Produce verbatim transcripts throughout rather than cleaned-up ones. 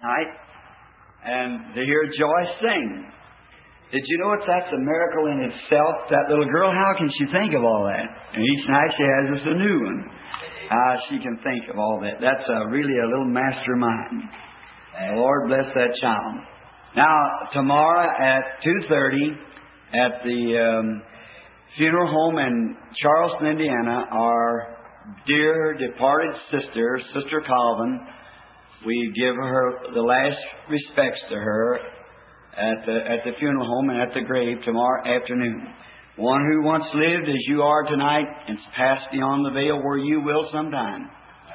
night and to hear Joyce sing. Did you know it's that's a miracle in itself? That little girl, how can she think of all that? And each night she has us a new one. How she can think of all that. That's a, really a little mastermind. And the Lord bless that child. Now, tomorrow at two thirty at the um, funeral home in Charleston, Indiana, our dear departed sister, Sister Calvin, we give her the last respects to her at the, at the funeral home and at the grave tomorrow afternoon. One who once lived as you are tonight and passed beyond the veil where you will sometime.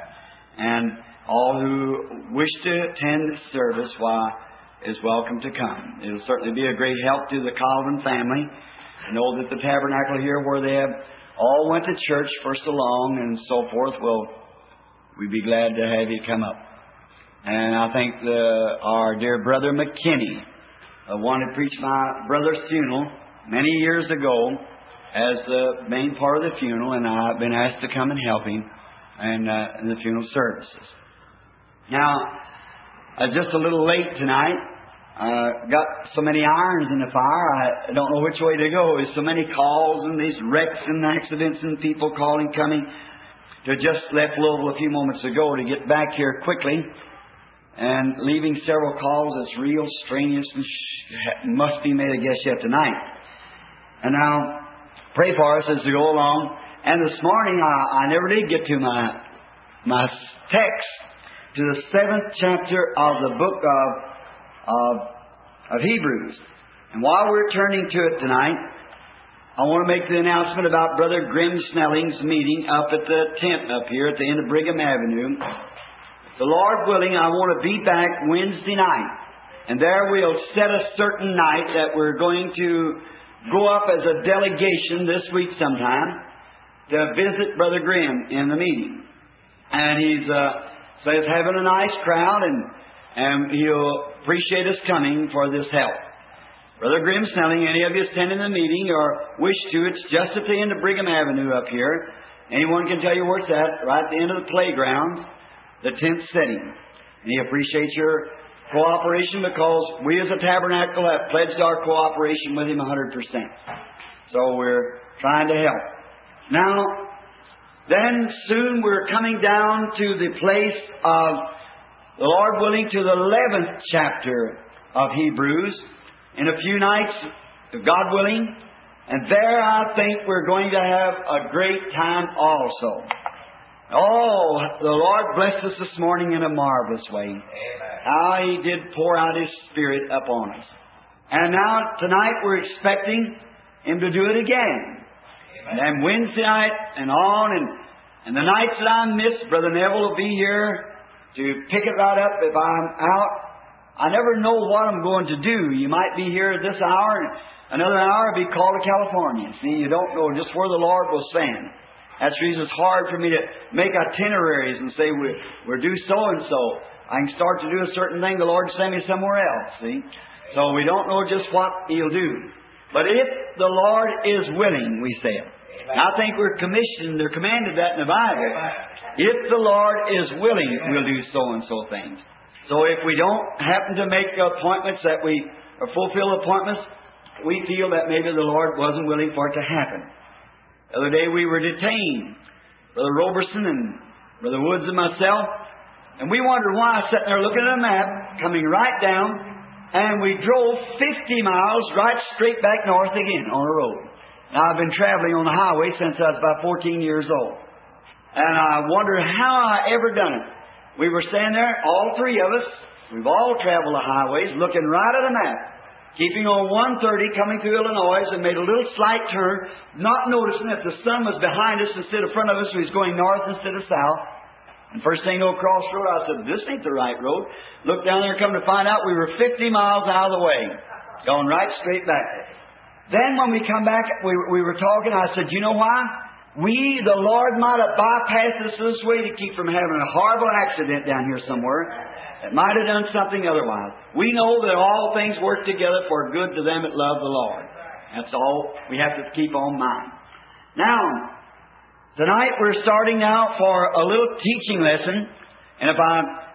And all who wish to attend this service, why, is welcome to come. It will certainly be a great help to the Calvin family to know that the tabernacle here, where they have all went to church for so long and so forth, will we'd be glad to have you come up. And I think the, our dear brother McKinney, the one who preached my brother's funeral many years ago as the main part of the funeral, and I've been asked to come and help him and, uh, in the funeral services. Now, uh, just a little late tonight. Uh, got so many irons in the fire, I don't know which way to go. There's so many calls and these wrecks and accidents and people calling, coming. To just left Louisville a few moments ago to get back here quickly and leaving several calls that's real strenuous and sh- must be made, I guess, yet tonight. And now, pray for us as we go along. And this morning, I, I never did get to my my text, to the seventh chapter of the book of, of, of Hebrews. And while we're turning to it tonight, I want to make the announcement about Brother Grim Snelling's meeting up at the tent up here at the end of Brigham Avenue. The Lord willing, I want to be back Wednesday night. And there we'll set a certain night that we're going to go up as a delegation this week sometime to visit Brother Grimm in the meeting. And he's uh, says having a nice crowd, and, and he'll appreciate us coming for this help. Brother Grimm Snelling, any of you attending the meeting or wish to, it's just at the end of Brigham Avenue up here. Anyone can tell you where it's at, right at the end of the playground, the tent setting. And he appreciates your cooperation because we as a tabernacle have pledged our cooperation with him one hundred percent. So we're trying to help. Now, then soon we're coming down to the place of, the Lord willing, to the eleventh chapter of Hebrews in a few nights, if God willing. And there I think we're going to have a great time also. Oh, the Lord blessed us this morning in a marvelous way. Amen. How He did pour out His Spirit upon us. And now, tonight, we're expecting Him to do it again. Amen. And Wednesday night and on, and, and the nights that I miss, Brother Neville will be here to pick it right up if I'm out. I never know what I'm going to do. You might be here this hour, and another hour be called to California. See, you don't know just where the Lord will send. That's the reason it's hard for me to make itineraries and say, we're, we're due so-and-so. I can start to do a certain thing, the Lord send me somewhere else, see? So we don't know just what He'll do. But if the Lord is willing, we say it. I think we're commissioned, they're commanded that in the Bible. If the Lord is willing, we'll do so-and-so things. So if we don't happen to make appointments that we, or fulfill appointments, we feel that maybe the Lord wasn't willing for it to happen. The other day we were detained, Brother Roberson and Brother Woods and myself, and we wondered why, sitting there looking at a map, coming right down, and we drove fifty miles right straight back north again on a road. Now, I've been traveling on the highway since I was about fourteen years old. And I wondered how I ever done it. We were standing there, all three of us, we've all traveled the highways, looking right at a map, keeping on one thirty, coming through Illinois, and made a little slight turn, not noticing that the sun was behind us instead of front of us, so he's going north instead of south. And first thing, no crossroad, I said, this ain't the right road. Looked down there, come to find out we were fifty miles out of the way, going right straight back. Then when we come back, we, we were talking, I said, you know why? We, the Lord, might have bypassed us this way to keep from having a horrible accident down here somewhere. It might have done something otherwise. We know that all things work together for good to them that love the Lord. That's all we have to keep on mind. Now, tonight we're starting now for a little teaching lesson. And if I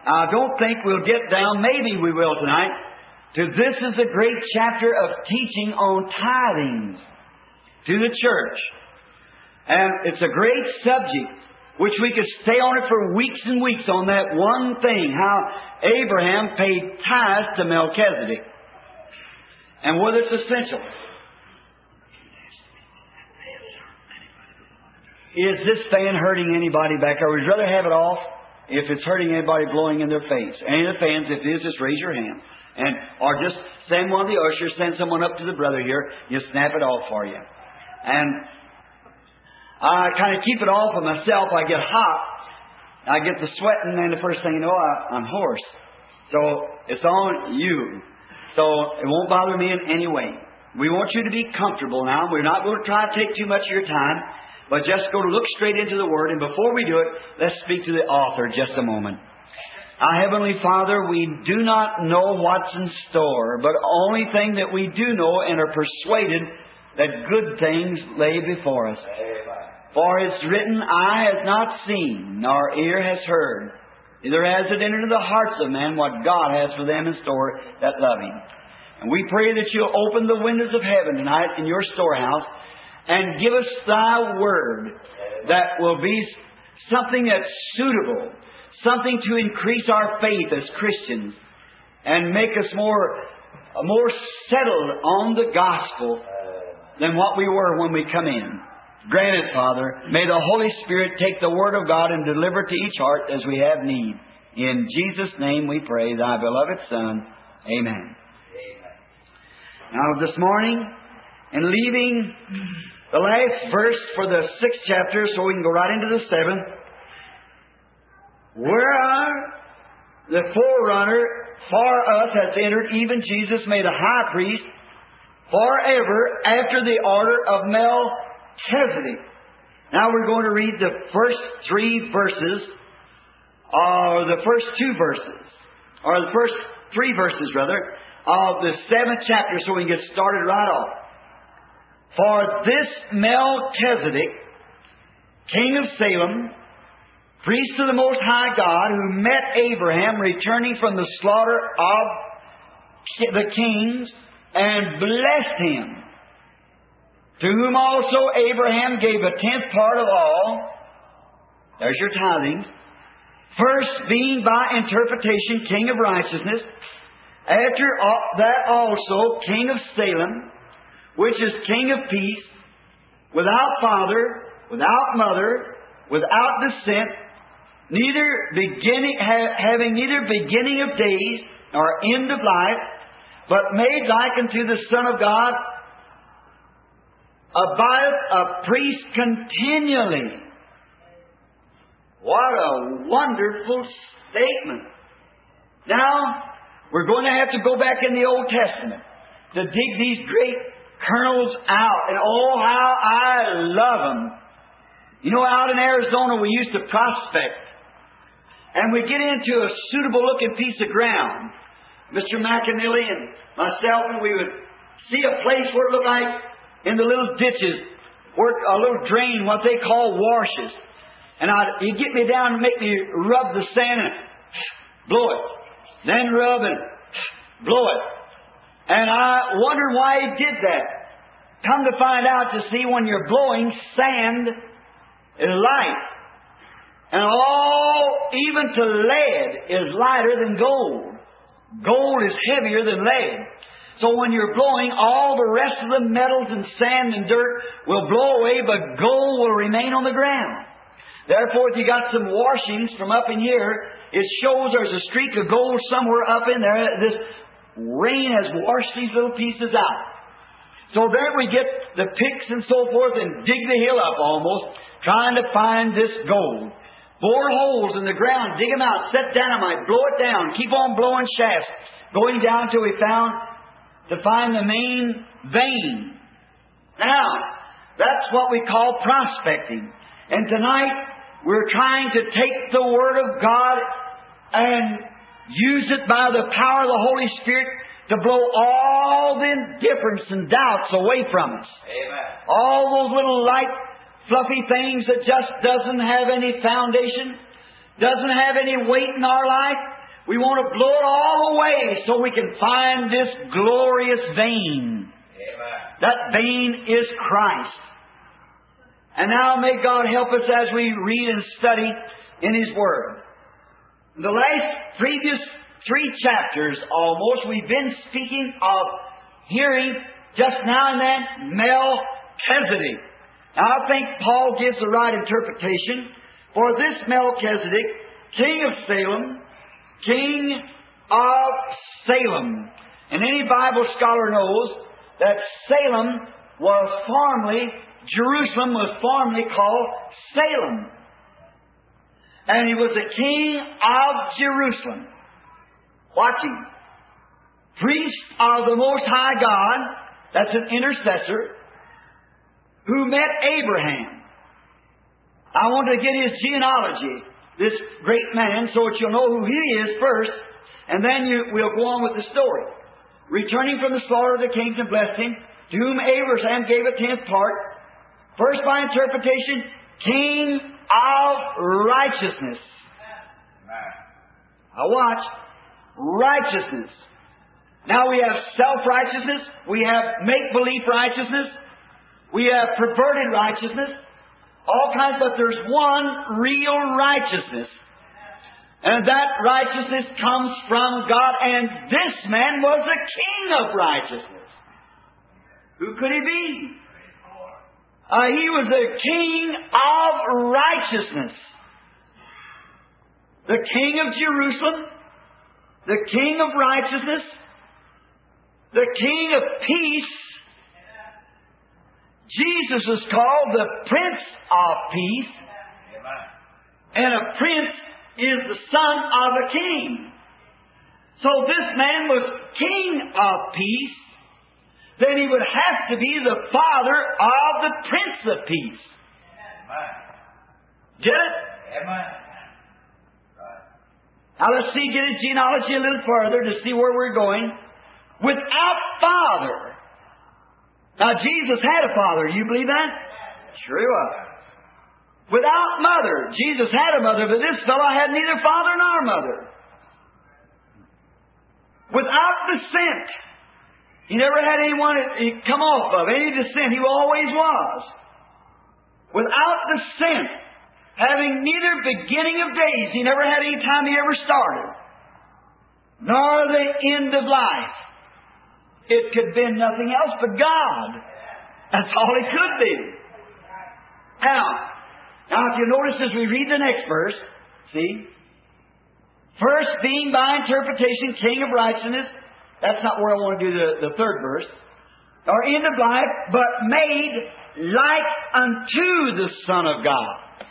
I don't think we'll get down, maybe we will tonight, to this is a great chapter of teaching on tithings to the church. And it's a great subject, which we could stay on it for weeks and weeks on that one thing, how Abraham paid tithes to Melchizedek, and whether it's essential. Is this fan hurting anybody back there? Would you rather have it off if it's hurting anybody blowing in their face? Any of the fans, if it is, just raise your hand. And, or just send one of the ushers, send someone up to the brother here, you snap it off for you. And I kind of keep it off of myself. I get hot. I get the sweating, and the first thing you know, I, I'm hoarse. So it's on you. So it won't bother me in any way. We want you to be comfortable now. We're not going to try to take too much of your time, but just go to look straight into the Word. And before we do it, let's speak to the author just a moment. Our Heavenly Father, we do not know what's in store, but the only thing that we do know and are persuaded that good things lay before us. For it's written, eye has not seen, nor ear has heard, neither has it entered into the hearts of men what God has for them in store that love Him. And we pray that You'll open the windows of heaven tonight in Your storehouse and give us Thy Word that will be something that's suitable, something to increase our faith as Christians and make us more, more settled on the gospel than what we were when we come in. Grant it, Father. May the Holy Spirit take the Word of God and deliver it to each heart as we have need. In Jesus' name we pray, Thy beloved Son. Amen. Amen. Now this morning, in leaving the last verse for the sixth chapter, so we can go right into the seventh, where the forerunner for us has entered, even Jesus made a high priest forever after the order of Melchizedek. Now we're going to read the first three verses, or the first two verses, or the first three verses rather, of the seventh chapter, so we can get started right off. For this Melchizedek, king of Salem, priest of the Most High God, who met Abraham returning from the slaughter of the kings, and blessed him, to whom also Abraham gave a tenth part of all. There's your tithings. First being by interpretation king of righteousness, after that also king of Salem, which is king of peace, without father, without mother, without descent, neither beginning, ha, having neither beginning of days nor end of life, but made like unto the Son of God, abideth a priest continually. What a wonderful statement. Now, we're going to have to go back in the Old Testament to dig these great kernels out. And oh, how I love them. You know, out in Arizona we used to prospect. And we get into a suitable looking piece of ground. Mister McAnally and myself, and we would see a place where it looked like in the little ditches, where a little drain, what they call washes. And I'd, he'd get me down and make me rub the sand and blow it. Then rub and blow it. And I wondered why he did that. Come to find out, to see when you're blowing, sand is light. And all, even to lead, is lighter than gold. Gold is heavier than lead. So when you're blowing, all the rest of the metals and sand and dirt will blow away, but gold will remain on the ground. Therefore, if you got some washings from up in here, it shows there's a streak of gold somewhere up in there. This rain has washed these little pieces out. So there we get the picks and so forth and dig the hill up almost, trying to find this gold. Bore holes in the ground, dig them out, set dynamite, blow it down, keep on blowing shafts, going down till we found to find the main vein. Now, that's what we call prospecting. And tonight, we're trying to take the Word of God and use it by the power of the Holy Spirit to blow all the indifference and doubts away from us. Amen. All those little light, fluffy things that just doesn't have any foundation, doesn't have any weight in our life. We want to blow it all away so we can find this glorious vein. Amen. That vein is Christ. And now may God help us as we read and study in His Word. In the last previous three chapters almost, we've been speaking of hearing just now and then Melchizedek. Now I think Paul gives the right interpretation for this Melchizedek, king of Salem, king of Salem. And any Bible scholar knows that Salem was formerly, Jerusalem was formerly called Salem. And he was the king of Jerusalem. Watching. Priest of the Most High God, that's an intercessor, who met Abraham. I want to get his genealogy, this great man, so that you'll know who he is first, and then you, we'll go on with the story. Returning from the slaughter of the kings and blessed him, to whom Abraham gave a tenth part, first by interpretation, king of righteousness. Now watch, righteousness. Now we have self-righteousness, we have make-believe righteousness, we have perverted righteousness, all kinds, but there's one real righteousness. And that righteousness comes from God, and this man was the king of righteousness. Who could he be? Uh, he was the king of righteousness. The king of Jerusalem, the king of righteousness, the king of peace. Jesus is called the Prince of Peace. And a prince is the son of a king. So this man was king of peace. Then he would have to be the father of the Prince of Peace. Get it? Now let's see, get his genealogy a little further to see where we're going. Without father. Now Jesus had a father. Do you believe that? Sure he was. Without mother. Jesus had a mother, but this fellow had neither father nor mother. Without descent. He never had anyone to come off of, any descent. He always was. Without descent. Having neither beginning of days. He never had any time he ever started. Nor the end of life. It could be nothing else but God. That's all it could be. Now, now if you notice as we read the next verse, see, first being by interpretation king of righteousness. That's not where I want to do the, the third verse. Or end of life, but made like unto the Son of God.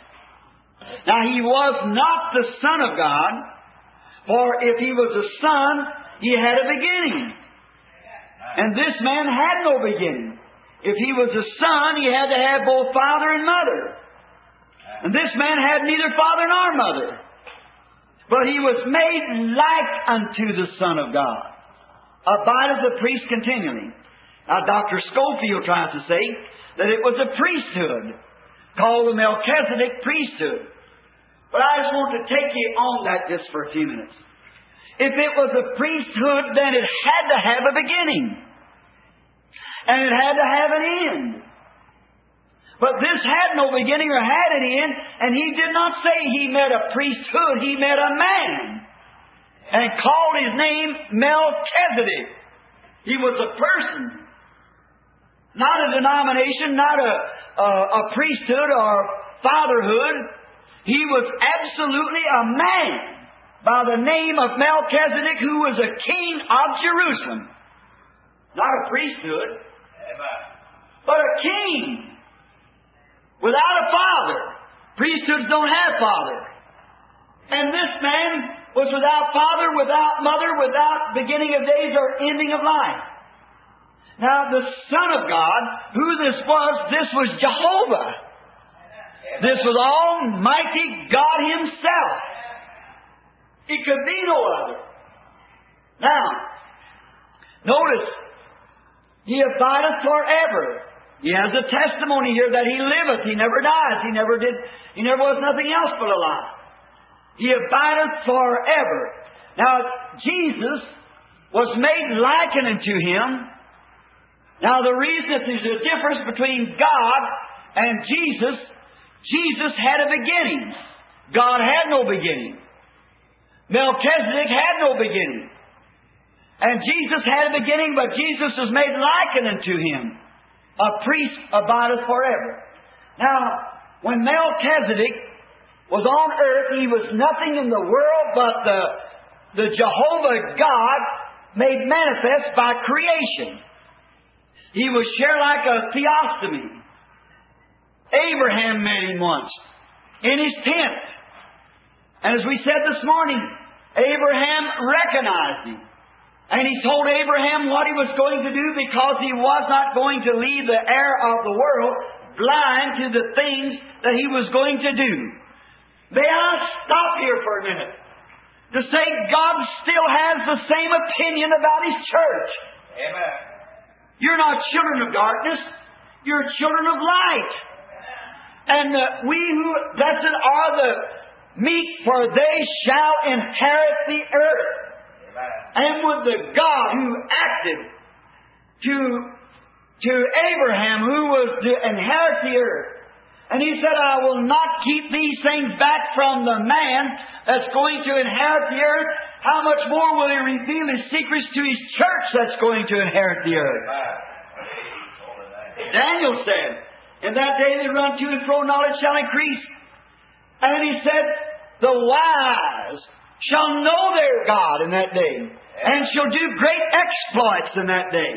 Now he was not the Son of God, for if he was a son, he had a beginning. And this man had no beginning. If he was a son, he had to have both father and mother. And this man had neither father nor mother. But he was made like unto the Son of God. Abideth the priest continually. Now Doctor Schofield tries to say that it was a priesthood called the Melchizedek priesthood. But I just want to take you on that just for a few minutes. If it was a priesthood, then it had to have a beginning. And it had to have an end. But this had no beginning or had an end, and he did not say he met a priesthood, he met a man. And called his name Melchizedek. He was a person. Not a denomination, not a, a, a priesthood or fatherhood. He was absolutely a man by the name of Melchizedek, who was a king of Jerusalem. Not a priesthood, but a king. Without a father. Priesthoods don't have father. And this man was without father, without mother, without beginning of days or ending of life. Now the Son of God, who this was, this was Jehovah. This was Almighty God Himself. It could be no other. Now, notice, He abideth forever. He has a testimony here that He liveth. He never dies. He never did. He never was nothing else but alive. He abideth forever. Now, Jesus was made like unto Him. Now, the reason that there's a difference between God and Jesus, Jesus had a beginning. God had no beginning. Melchizedek had no beginning. And Jesus had a beginning, but Jesus was made like unto Him. A priest abideth forever. Now, when Melchizedek was on earth, he was nothing in the world but the, the Jehovah God made manifest by creation. He was share like a theophany. Abraham met Him once in his tent. And as we said this morning, Abraham recognized Him. And He told Abraham what He was going to do, because he was not going to leave the heir of the world blind to the things that he was going to do. May I stop here for a minute to say God still has the same opinion about His church. Amen. You're not children of darkness. You're children of light. And uh, we who blessed are the meek, for they shall inherit the earth. Amen. And with the God who acted to, to Abraham, who was to inherit the earth, and He said, I will not keep these things back from the man that's going to inherit the earth. How much more will He reveal His secrets to His church that's going to inherit the earth? Amen. Daniel said, in that day they run to and fro, knowledge shall increase. And he said, the wise shall know their God in that day, and shall do great exploits in that day.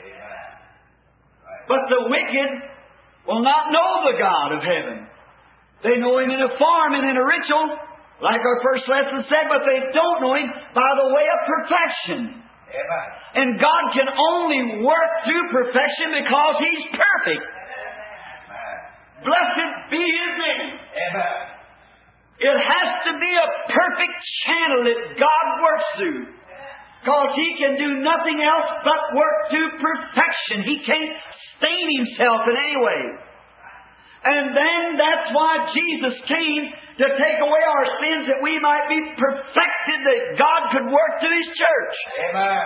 But the wicked will not know the God of heaven. They know Him in a form and in a ritual, like our first lesson said, but they don't know Him by the way of perfection. Amen. And God can only work through perfection because He's perfect. Amen. Blessed be His name. Amen. It has to be a perfect channel that God works through, because He can do nothing else but work through perfection. He can't stain Himself in any way. And then that's why Jesus came, to take away our sins, that we might be perfected, that God could work through His church. Amen.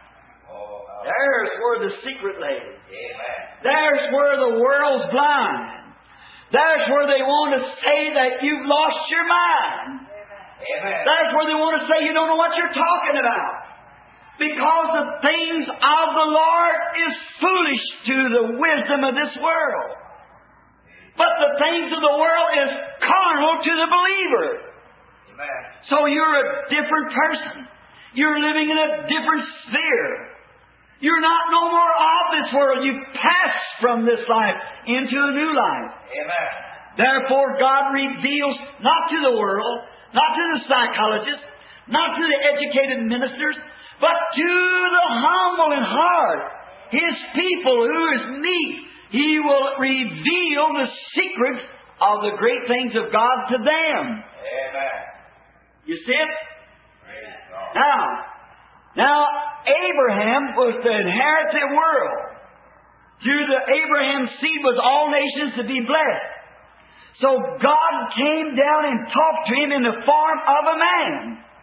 There's where the secret lay. Amen. There's where the world's blind. There's where they want to say that you've lost your mind. Amen. That's where they want to say you don't know what you're talking about. Because the things of the Lord is foolish to the wisdom of this world. But the things of the world is carnal to the believer. Amen. So you're a different person. You're living in a different sphere. You're not no more of this world. You pass from this life into a new life. Amen. Therefore, God reveals not to the world, not to the psychologists, not to the educated ministers, but to the humble in heart, His people who is meek. He will reveal the secrets of the great things of God to them. Amen. You see it? Praise God. Now, now Abraham was to inherit the world. Through the Abraham's seed was all nations to be blessed. So God came down and talked to him in the form of a man.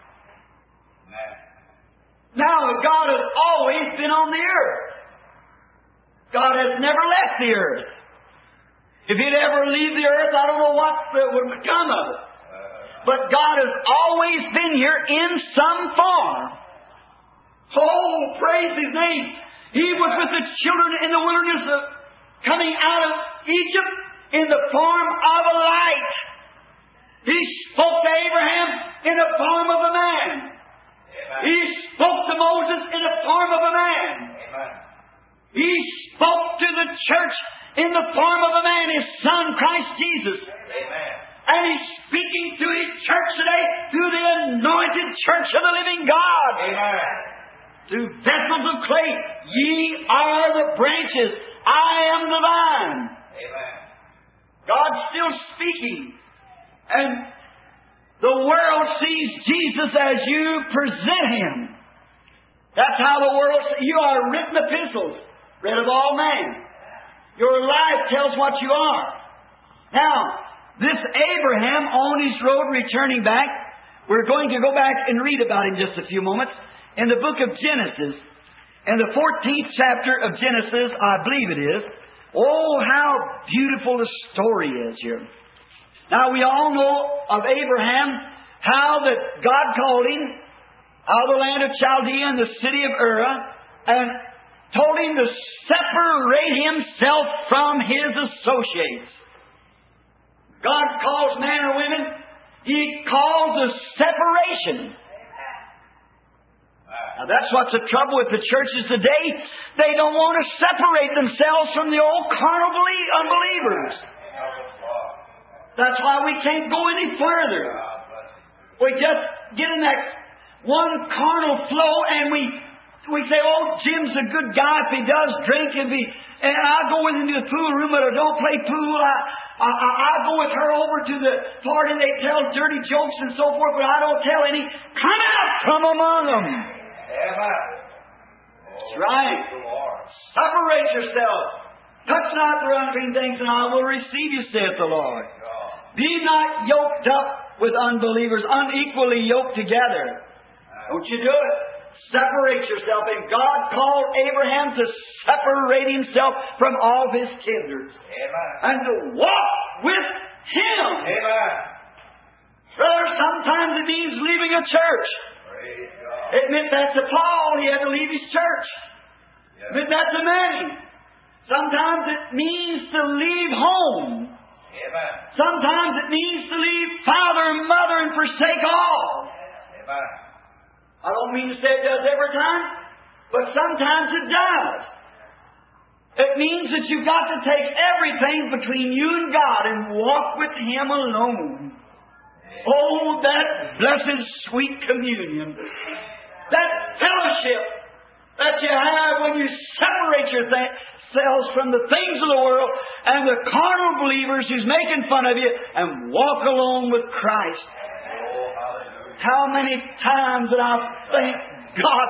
Amen. Now, God has always been on the earth. God has never left the earth. If He'd ever leave the earth, I don't know what would become of it. But God has always been here in some form. Oh, praise His name. He was with the children in the wilderness of coming out of Egypt in the form of a light. He spoke to Abraham in the form of a man. Amen. He spoke to Moses in the form of a man. Amen. He spoke to the church in the form of a man, His Son, Christ Jesus. Amen. And He's speaking to His church today through the anointed church of the living God. Amen. Through vessels of clay. Ye are the branches. I am the vine. Amen. God's still speaking. And the world sees Jesus as you present Him. That's how the world sees. You are written epistles, read of all men. Your life tells what you are. Now, this Abraham on his road returning back We're going to go back and read about Him just a few moments in the book of Genesis. In the fourteenth chapter of Genesis, I believe it is. Oh, how beautiful the story is here. Now, we all know of Abraham, how that God called him out of the land of Chaldea and the city of Ur, and told him to separate himself from his associates. God calls man or women, He calls a separation. Now, that's what's the trouble with the churches today. They don't want to separate themselves from the old carnal unbelievers. That's why we can't go any further. We just get in that one carnal flow and we we say, oh, Jim's a good guy if he does drink and be, and I'll go with him to the pool room, but I don't play pool. I, I, I'll go with her over to the party and they tell dirty jokes and so forth, but I don't tell any. Come out from among them. That's right. Separate yourself. Touch not the unclean things, and I will receive you, saith the Lord. Be not yoked up with unbelievers, unequally yoked together. Don't you do it. Separate yourself. And God called Abraham to separate himself from all his kindreds. Amen. And to walk with Him. Amen. Brother, sometimes it means leaving a church. It meant that to Paul. He had to leave his church. Yes. It meant that to many. Sometimes it means to leave home. Amen. Sometimes it means to leave father and mother and forsake all. Amen. I don't mean to say it does every time, but sometimes it does. It means that you've got to take everything between you and God and walk with Him alone. Oh, that blessed sweet communion. That fellowship that you have when you separate yourselves from the things of the world and the carnal believers who's making fun of you and walk alone with Christ. How many times did I thank God?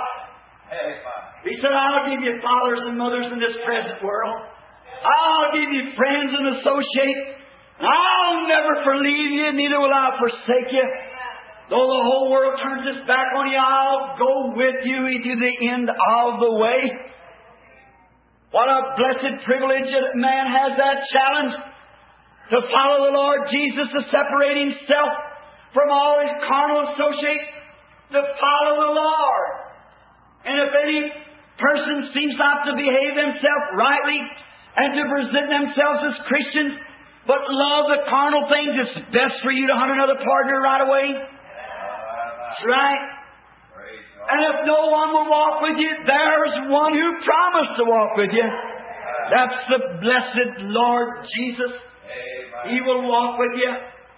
He said, I'll give you fathers and mothers in this present world. I'll give you friends and associates. I'll never leave you, neither will I forsake you. Though the whole world turns its back on you, I'll go with you to the end of the way. What a blessed privilege that man has that challenge to follow the Lord Jesus, to separate himself from all his carnal associates, to follow the Lord. And if any person seems not to behave themselves rightly and to present themselves as Christians, but love the carnal things, it's best for you to hunt another partner right away. That's right. And if no one will walk with you, there's one who promised to walk with you. That's the blessed Lord Jesus. He will walk with you.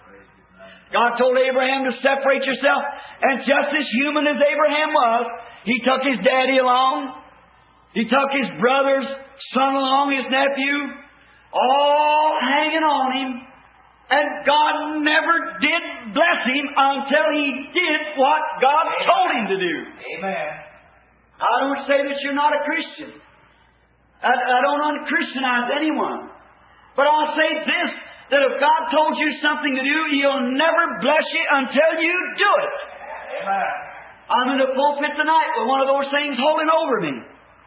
God told Abraham to separate yourself, and just as human as Abraham was, he took his daddy along. He took his brother's son along, his nephew, all hanging on him. And God never did bless him until he did what God Amen. Told him to do. Amen. I don't say that you're not a Christian. I, I don't un-Christianize anyone. But I'll say this, that if God told you something to do, He'll never bless you until you do it. Amen. I'm in the pulpit tonight with one of those things holding over me.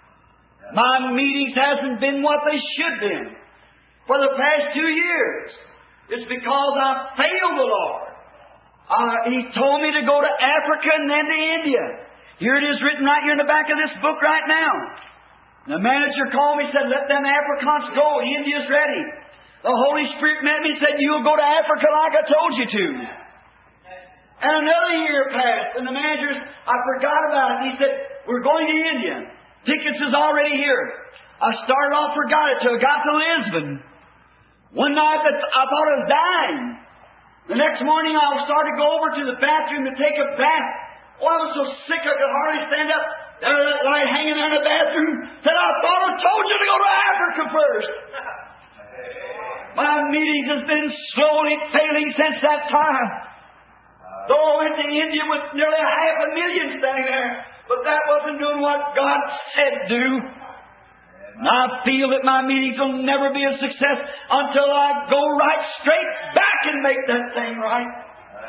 My meetings hasn't been what they should have been for the past two years. It's because I failed the Lord. Uh, he told me to go to Africa and then to India. Here it is written right here in the back of this book right now. The manager called me and said, let them Africans go. India's ready. The Holy Spirit met me and said, you'll go to Africa like I told you to. And another year passed, and the manager, I forgot about it. He said, we're going to India. Tickets is already here. I started off, forgot it, till I got to Lisbon. One night I thought I was dying. The next morning I started to go over to the bathroom to take a bath. Oh, I was so sick I could hardly stand up. There was that light hanging there in the bathroom. Said, I thought I told you to go to Africa first. My meetings has been slowly failing since that time. Though I went to India with nearly a half a million standing there, but that wasn't doing what God said do. And I feel that my meetings will never be a success until I go right straight back and make that thing right.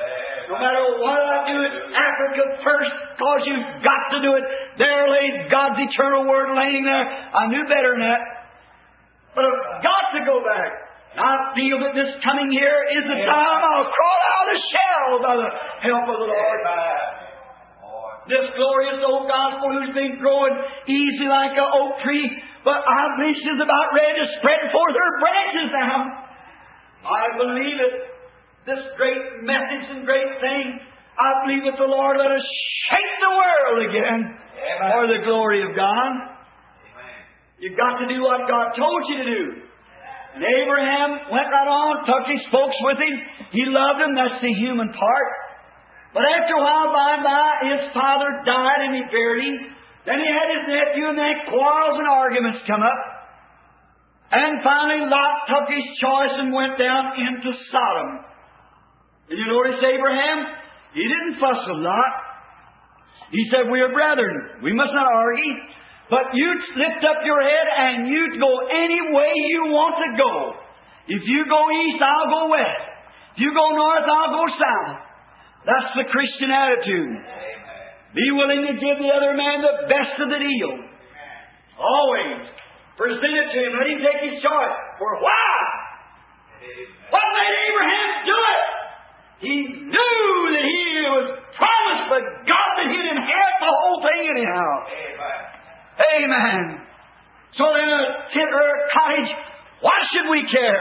No matter what I do in Africa first, because you've got to do it. There lays God's eternal Word laying there. I knew better than that. But I've got to go back. I feel that this coming here is the time I'll crawl out of the shell by the help of the Lord. This glorious old gospel who's been growing easy like an oak tree, but I believe she's about ready to spread forth her branches now. I believe it. This great message and great thing, I believe that the Lord let us shake the world again for the glory of God. You've got to do what God told you to do. And Abraham went right on, took his folks with him. He loved them. That's the human part. But after a while, by and by, his father died and he buried him. Then he had his nephew, and then quarrels and arguments come up. And finally, Lot took his choice and went down into Sodom. And you notice Abraham? He didn't fuss with Lot. He said, "We are brethren. We must not argue. But you lift up your head and you go any way you want to go. If you go east, I'll go west. If you go north, I'll go south." That's the Christian attitude. Be willing to give the other man the best of the deal. Always. Present it to him. Let him take his choice. For why? What made Abraham do it? He knew that he was promised by God that he'd inherit the whole thing anyhow. Amen. So in a tent or a cottage, why should we care?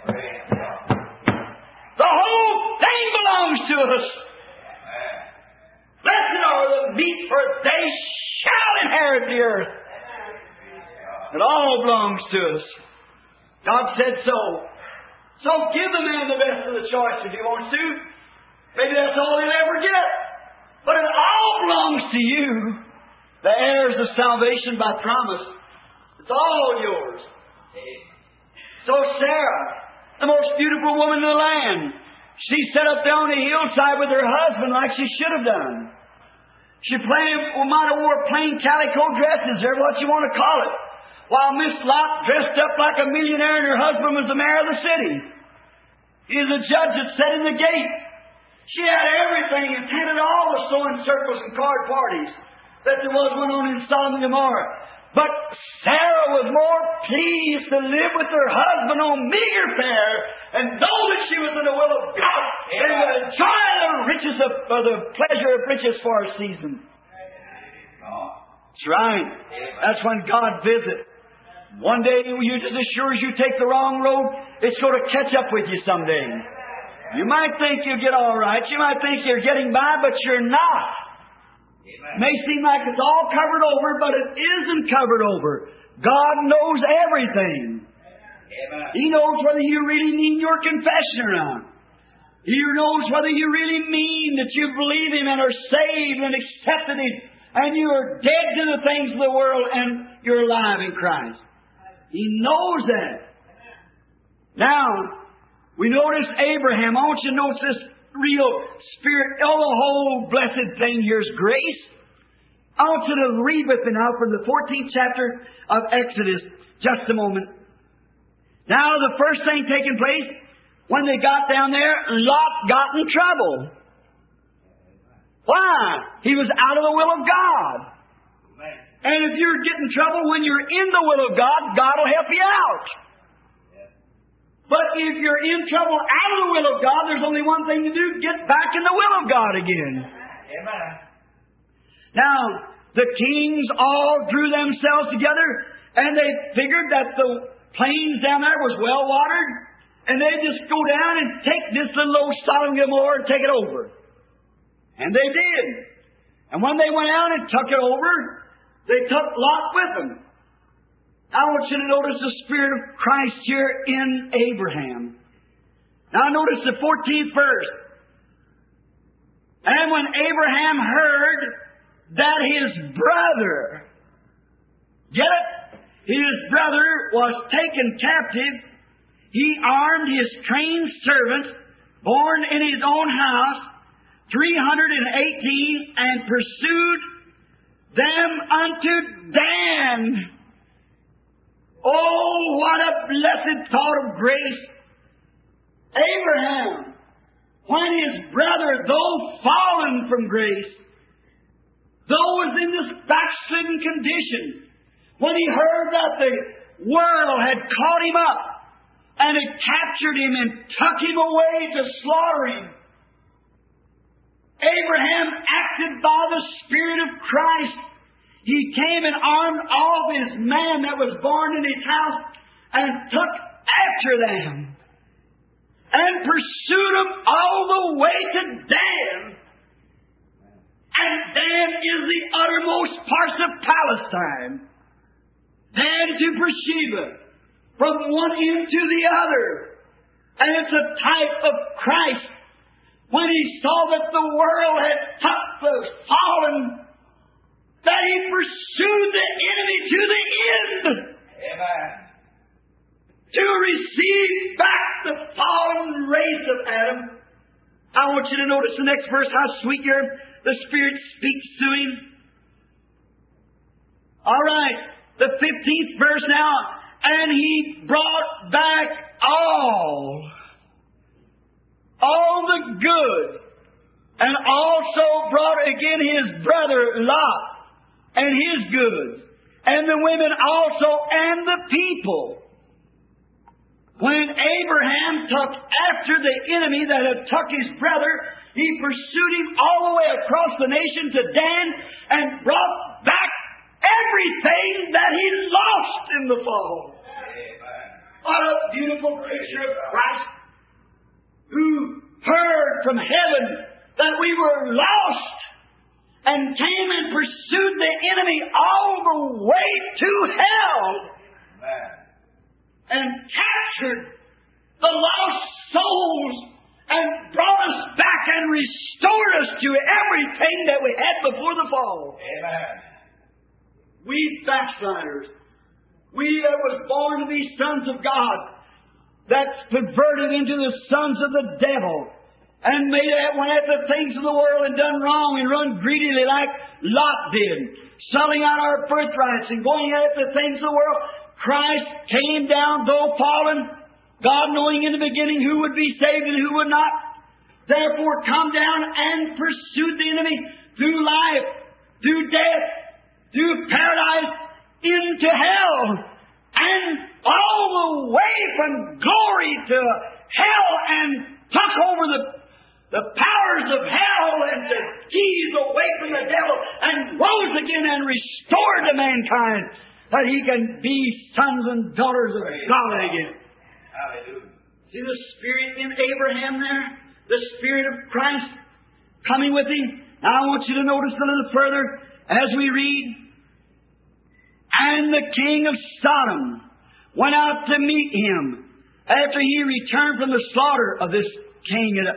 The whole thing belongs to us. Blessed are the meek, for they shall inherit the earth. It all belongs to us. God said so. So give the man the best of the choice if he wants to. Maybe that's all he'll ever get. But it all belongs to you. The heirs of salvation by promise. It's all yours. So Sarah, the most beautiful woman in the land, she sat up there on the hillside with her husband like she should have done. She plain, might have wore plain calico dresses, or what you want to call it, while Miss Lot dressed up like a millionaire and her husband was the mayor of the city. He was a judge that sat in the gate. She had everything, attended all the sewing circles and card parties that there was one on in Sodom and Gomorrah. But Sarah was more pleased to live with her husband on meager fare and know that she was in the will of God and to enjoy the riches of uh, the pleasure of riches for a season. That's right. That's when God visits. One day, you just as sure as you take the wrong road, it's going to catch up with you someday. You might think you'll get all right. You might think you're getting by, but you're not. It may seem like it's all covered over, but it isn't covered over. God knows everything. Amen. He knows whether you really mean your confession or not. He knows whether you really mean that you believe Him and are saved and accepted Him, and you are dead to the things of the world and you're alive in Christ. He knows that. Now, we notice Abraham. I want you to notice this real spirit. Oh, the whole blessed thing here is grace. I want you to read with me now from the fourteenth chapter of Exodus. Just a moment. Now, the first thing taking place, when they got down there, Lot got in trouble. Why? He was out of the will of God. And if you're getting trouble when you're in the will of God, God will help you out. But if you're in trouble out of the will of God, there's only one thing to do: get back in the will of God again. Amen. Now, the kings all drew themselves together, and they figured that the plains down there was well watered, and they just go down and take this little old Sodom and Gomorrah and take it over. And they did. And when they went out and took it over, they took Lot with them. I want you to notice the Spirit of Christ here in Abraham. Now notice the fourteenth verse. And when Abraham heard that his brother, get it? His brother was taken captive, he armed his trained servants, born in his own house, three hundred eighteen, and pursued them unto Dan. Oh, what a blessed thought of grace. Abraham, when his brother, though fallen from grace, though was in this backslidden condition, when he heard that the world had caught him up and had captured him and took him away to slaughter him, Abraham acted by the Spirit of Christ. He came and armed all his man that was born in his house and took after them and pursued them all the way to Dan. And Dan is the uttermost parts of Palestine. Dan to Beersheba, from one end to the other. And it's a type of Christ. When he saw that the world had took the fallen, that he pursued the enemy to the end. Amen. To receive back the fallen race of Adam. I want you to notice the next verse, how sweet your, the Spirit speaks to him. All right, the fifteenth verse now. And he brought back all, all the good, and also brought again his brother Lot, and his goods, and the women also, and the people. When Abraham took after the enemy that had took his brother, he pursued him all the way across the nation to Dan and brought back everything that he lost in the fall. Amen. What a beautiful picture of Christ, who heard from heaven that we were lost and came and pursued the enemy all the way to hell. Amen. And captured the lost souls and brought us back and restored us to everything that we had before the fall. Amen. We backsliders, we that was born to be sons of God, that's perverted into the sons of the devil, and made it, went after the things of the world and done wrong and run greedily like Lot did, selling out our birthrights and going after the things of the world. Christ came down, though fallen, God knowing in the beginning who would be saved and who would not, therefore come down and pursued the enemy through life, through death, through paradise, into hell, and all the way from glory to hell, and took over the, the powers of hell and the keys away from the devil, and rose again and restored to mankind, that he can be sons and daughters of God again. Hallelujah. See the Spirit in Abraham there? The Spirit of Christ coming with him. Now I want you to notice a little further as we read. And the king of Sodom went out to meet him after he returned from the slaughter of this king at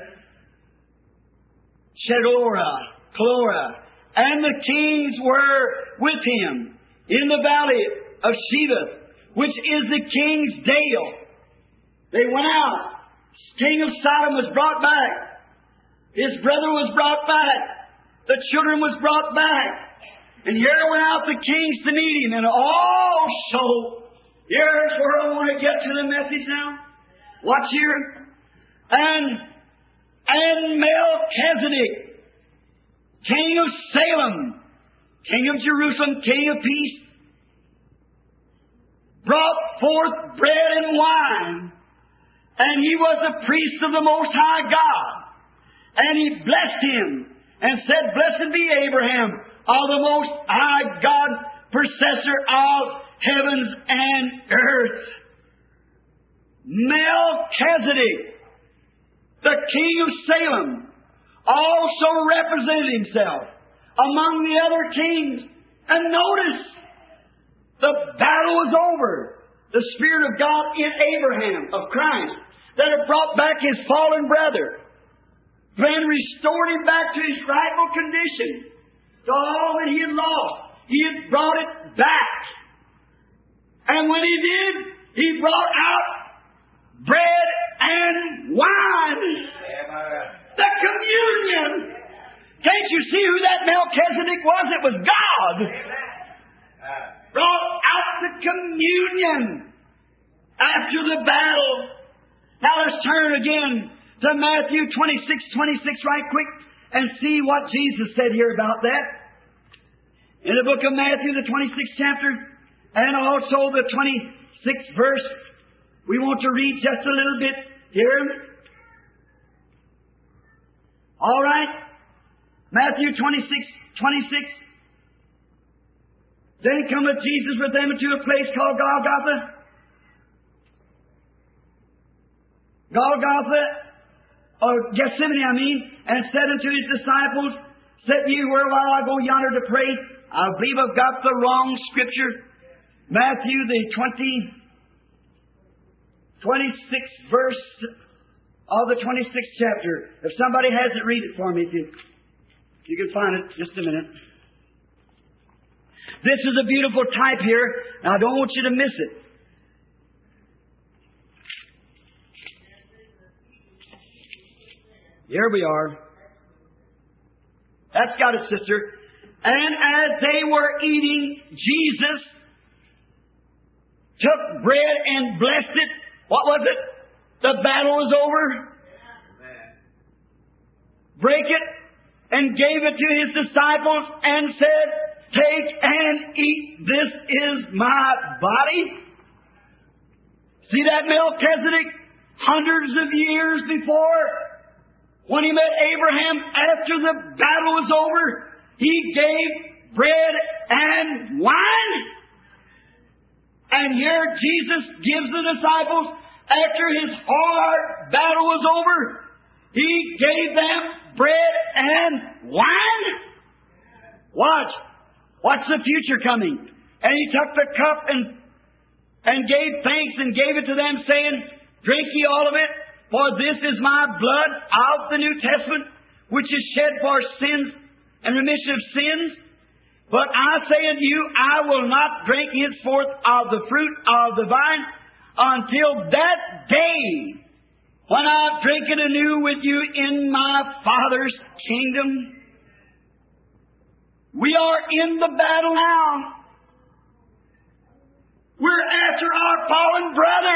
Shedorah, Chlorah. And the kings were with him in the valley of Sheba, which is the king's dale. They went out. King of Sodom was brought back. His brother was brought back. The children was brought back. And here went out the kings to meet him. And also, here's where I want to get to the message now. Watch here. And, and Melchizedek, king of Salem, King of Jerusalem, King of peace, brought forth bread and wine, and he was a priest of the Most High God. And he blessed him and said, Blessed be Abraham of the Most High God, possessor of heavens and earth. Melchizedek, the king of Salem, also represented himself among the other kings. And notice, the battle was over. The Spirit of God in Abraham, of Christ, that had brought back his fallen brother, then restored him back to his rightful condition, to all that he had lost. He had brought it back. And when he did, he brought out bread and wine. The communion. Can't you see who that Melchizedek was? It was God. Brought out the communion after the battle. Now let's turn again to Matthew twenty-six twenty-six right quick and see what Jesus said here about that. In the book of Matthew, the twenty-sixth chapter, and also the twenty-sixth verse, we want to read just a little bit here. All right. Matthew twenty-six twenty-six. Then cometh Jesus with them into a place called Golgotha. Golgotha, or Gethsemane, I mean, and said unto His disciples, Sit ye where while I go yonder to pray. I believe I've got the wrong scripture. Matthew, the twenty, twenty-sixth verse of the twenty-sixth chapter. If somebody has it, read it for me. If you, if you can find it, just a minute. This is a beautiful type here, and I don't want you to miss it. Here we are. That's got it, sister. And as they were eating, Jesus took bread and blessed it. What was it? The battle was over. Break it and gave it to His disciples and said, Take and eat. This is my body. See that Melchizedek? Hundreds of years before, when he met Abraham, after the battle was over, he gave bread and wine. And here Jesus gives the disciples, after His hard battle was over, He gave them bread and wine. Watch. What's the future coming? And He took the cup and, and gave thanks and gave it to them, saying, Drink ye all of it, for this is my blood of the New Testament, which is shed for sins and remission of sins. But I say unto you, I will not drink henceforth of the fruit of the vine until that day when I drink it anew with you in my Father's kingdom. We are in the battle now. We're after our fallen brother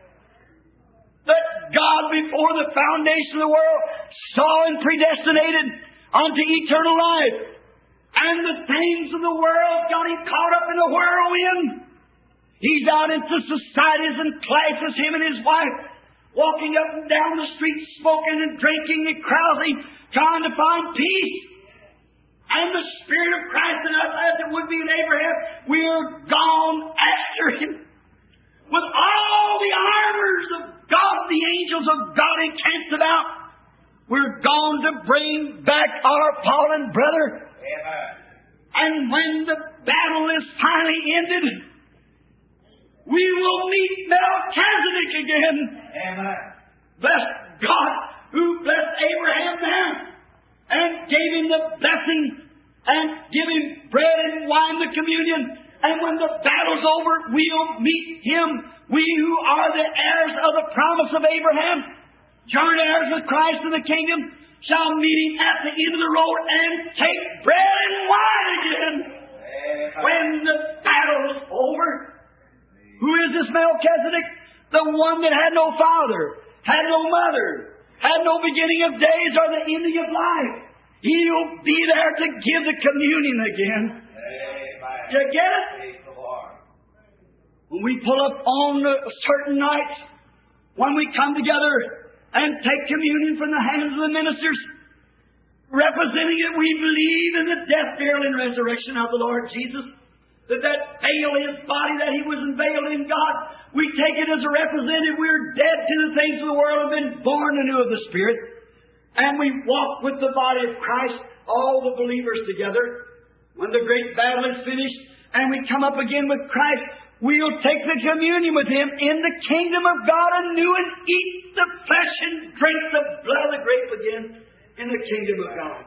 that God before the foundation of the world saw and predestinated unto eternal life. And the things of the world got him caught up in a whirlwind. He's out into societies and classes, him and his wife, walking up and down the streets, smoking and drinking and carousing, trying to find peace. And the Spirit of Christ in us, as it would be in Abraham, we're gone after Him. With all the armors of God, the angels of God encamped about, we're gone to bring back our fallen brother. Amen. And when the battle is finally ended, we will meet Melchizedek again. Amen. Bless God who blessed Abraham there and gave him the blessing and give him bread and wine, the communion. And when the battle's over, we'll meet Him. We who are the heirs of the promise of Abraham, joint heirs with Christ in the kingdom, shall meet Him at the end of the road and take bread and wine again. Amen. When the battle's over. Who is this Melchizedek? The one that had no father, had no mother, had no beginning of days or the ending of life. He'll be there to give the communion again. Amen. You get it? Praise the Lord. When we pull up on certain nights, when we come together and take communion from the hands of the ministers, representing it, we believe in the death, burial, and resurrection of the Lord Jesus. That that veil, His body, that He was unveiled in God, we take it as a representative. We're dead to the things of the world and been born anew of the Spirit. And we walk with the body of Christ, all the believers together. When the great battle is finished and we come up again with Christ, we'll take the communion with Him in the kingdom of God anew and eat the flesh and drink the blood of the grape again in the kingdom of God.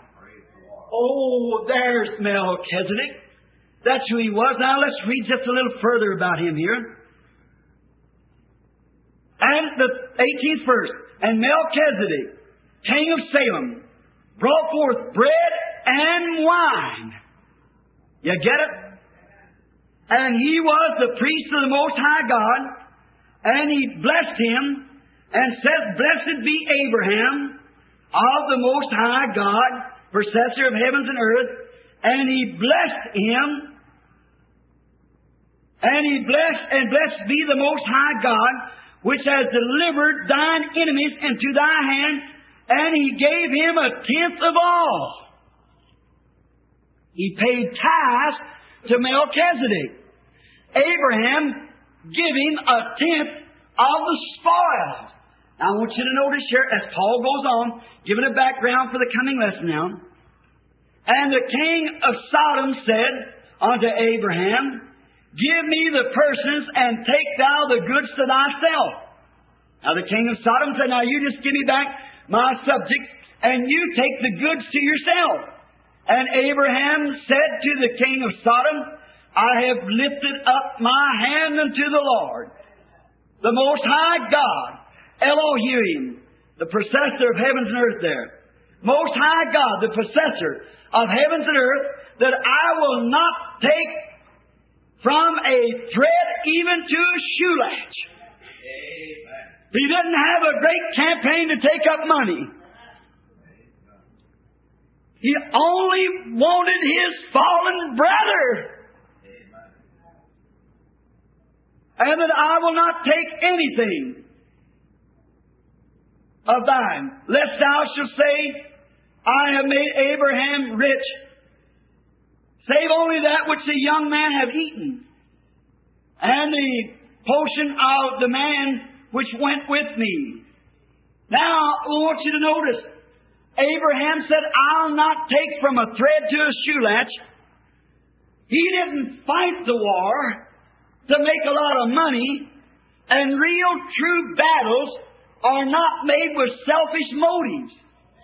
Oh, there's Melchizedek. That's who he was. Now let's read just a little further about him here. And the eighteenth verse. And Melchizedek, king of Salem, brought forth bread and wine. You get it? And he was the priest of the Most High God. And he blessed him and said, Blessed be Abraham of the Most High God, possessor of heavens and earth. And he blessed him. And he blessed, and blessed be the Most High God, which has delivered thine enemies into thy hand. And he gave him a tenth of all. He paid tithes to Melchizedek. Abraham gave him a tenth of the spoils. Now I want you to notice here, as Paul goes on, giving a background for the coming lesson now. And the king of Sodom said unto Abraham, Give me the persons, and take thou the goods to thyself. Now the king of Sodom said, Now you just give me back my subjects, and you take the goods to yourself. And Abraham said to the king of Sodom, I have lifted up my hand unto the Lord, the Most High God, Elohim, the possessor of heavens and earth there. Most High God, the possessor of heavens and earth, that I will not take from a thread even to a shoe latch. Amen. He didn't have a great campaign to take up money. He only wanted his fallen brother. And that I will not take anything of thine, lest thou shalt say, I have made Abraham rich, save only that which the young man have eaten, and the portion of the man which went with me. Now, I want you to notice, Abraham said, I'll not take from a thread to a shoe latch. He didn't fight the war to make a lot of money, and real true battles are not made with selfish motives.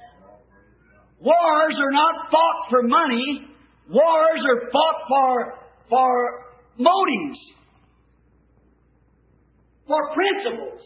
Wars are not fought for money. Wars are fought for, for motives, for principles.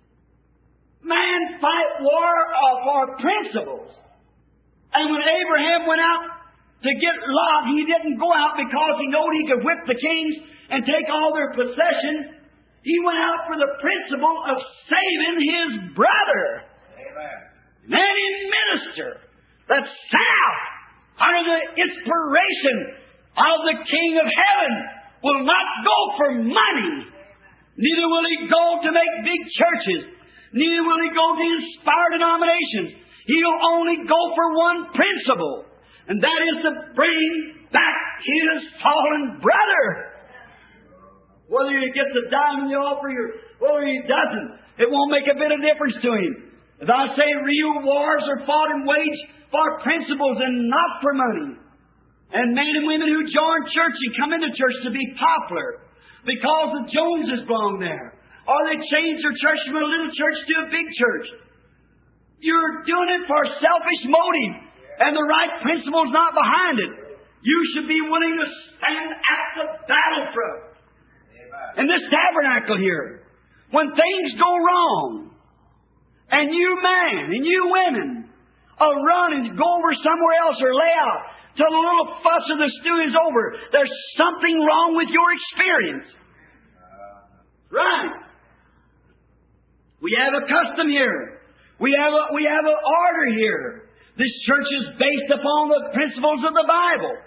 Man fight war uh, for principles. And when Abraham went out to get Lot, he didn't go out because he knew he could whip the kings and take all their possession. He went out for the principle of saving his brother. Amen. And any minister that's south under the inspiration of the King of Heaven will not go for money. Neither will he go to make big churches. Neither will he go to inspire denominations. He'll only go for one principle, and that is to bring back his fallen brother. Whether he gets a dime in the offering or whether he doesn't, it won't make a bit of difference to him. As I say, real wars are fought and waged for principles and not for money. And men and women who join church and come into church to be popular because the Joneses belong there, or they change their church from a little church to a big church. You're doing it for selfish motive, and the right principle's not behind it. You should be willing to stand at the battlefront. In this tabernacle here, when things go wrong, and you men and you women will run and go over somewhere else or lay out till the little fuss of the stew is over, there's something wrong with your experience. Right. We have a custom here. We have a, we have an order here. This church is based upon the principles of the Bible.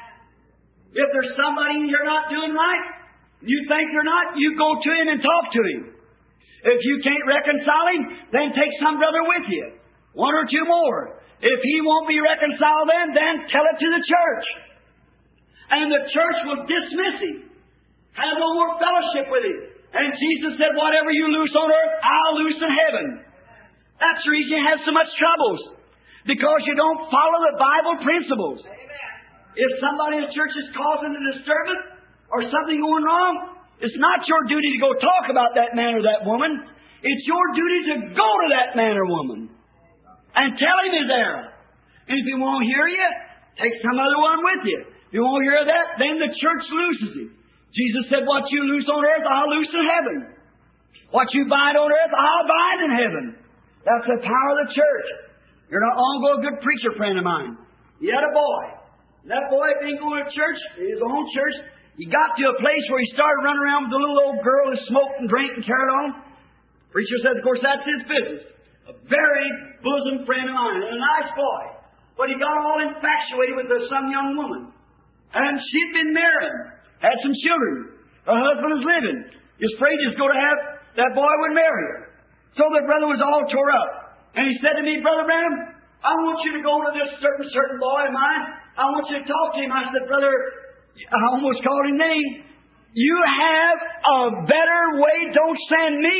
If there's somebody you're not doing right, you think you're not, you go to him and talk to him. If you can't reconcile him, then take some brother with you. One or two more. If he won't be reconciled then, then tell it to the church. And the church will dismiss him. Have no more fellowship with him. And Jesus said, whatever you loose on earth, I'll loose in heaven. That's the reason you have so much troubles. Because you don't follow the Bible principles. If somebody in the church is causing a disturbance or something going wrong, it's not your duty to go talk about that man or that woman. It's your duty to go to that man or woman and tell him his error. And if he won't hear you, take some other one with you. If you won't hear that, then the church looses him. Jesus said, what you loose on earth, I'll loose in heaven. What you bind on earth, I'll bind in heaven. That's the power of the church. You're not long ago a good preacher friend of mine. He had a boy. And that boy didn't go to church, his own church. He got to a place where he started running around with a little old girl who smoked and drank and carried on. Preacher said, of course, that's his business. A very bosom friend of mine, and a nice boy. But he got all infatuated with some young woman. And she'd been married, had some children. Her husband was living. He was afraid he was going to have, that boy would marry her. So the brother was all tore up. And he said to me, Brother Branham, I want you to go to this certain, certain boy of mine. I want you to talk to him. I said, Brother, I almost called him name. You have a better way. Don't send me.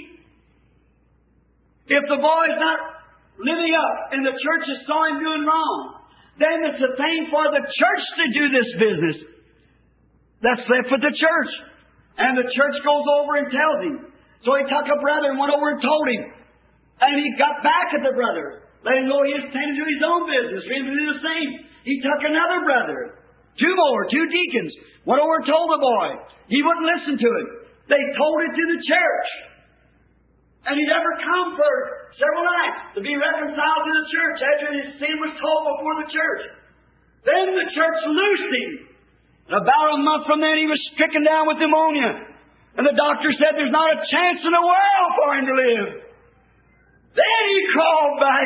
If the boy's not living up and the church is saw him doing wrong, then it's a thing for the church to do this business. That's left with the church. And the church goes over and tells him. So he took a brother and went over and told him. And he got back at the brother. Let him know he was tending to his own business. For him to do the same. He took another brother. Two more, two deacons. Went over and told the boy. He wouldn't listen to it. They told it to the church. And he never come for several nights to be reconciled to the church after his sin was told before the church. Then the church loosed him. And about a month from then he was stricken down with pneumonia. And the doctor said there's not a chance in the world for him to live. Then he crawled back.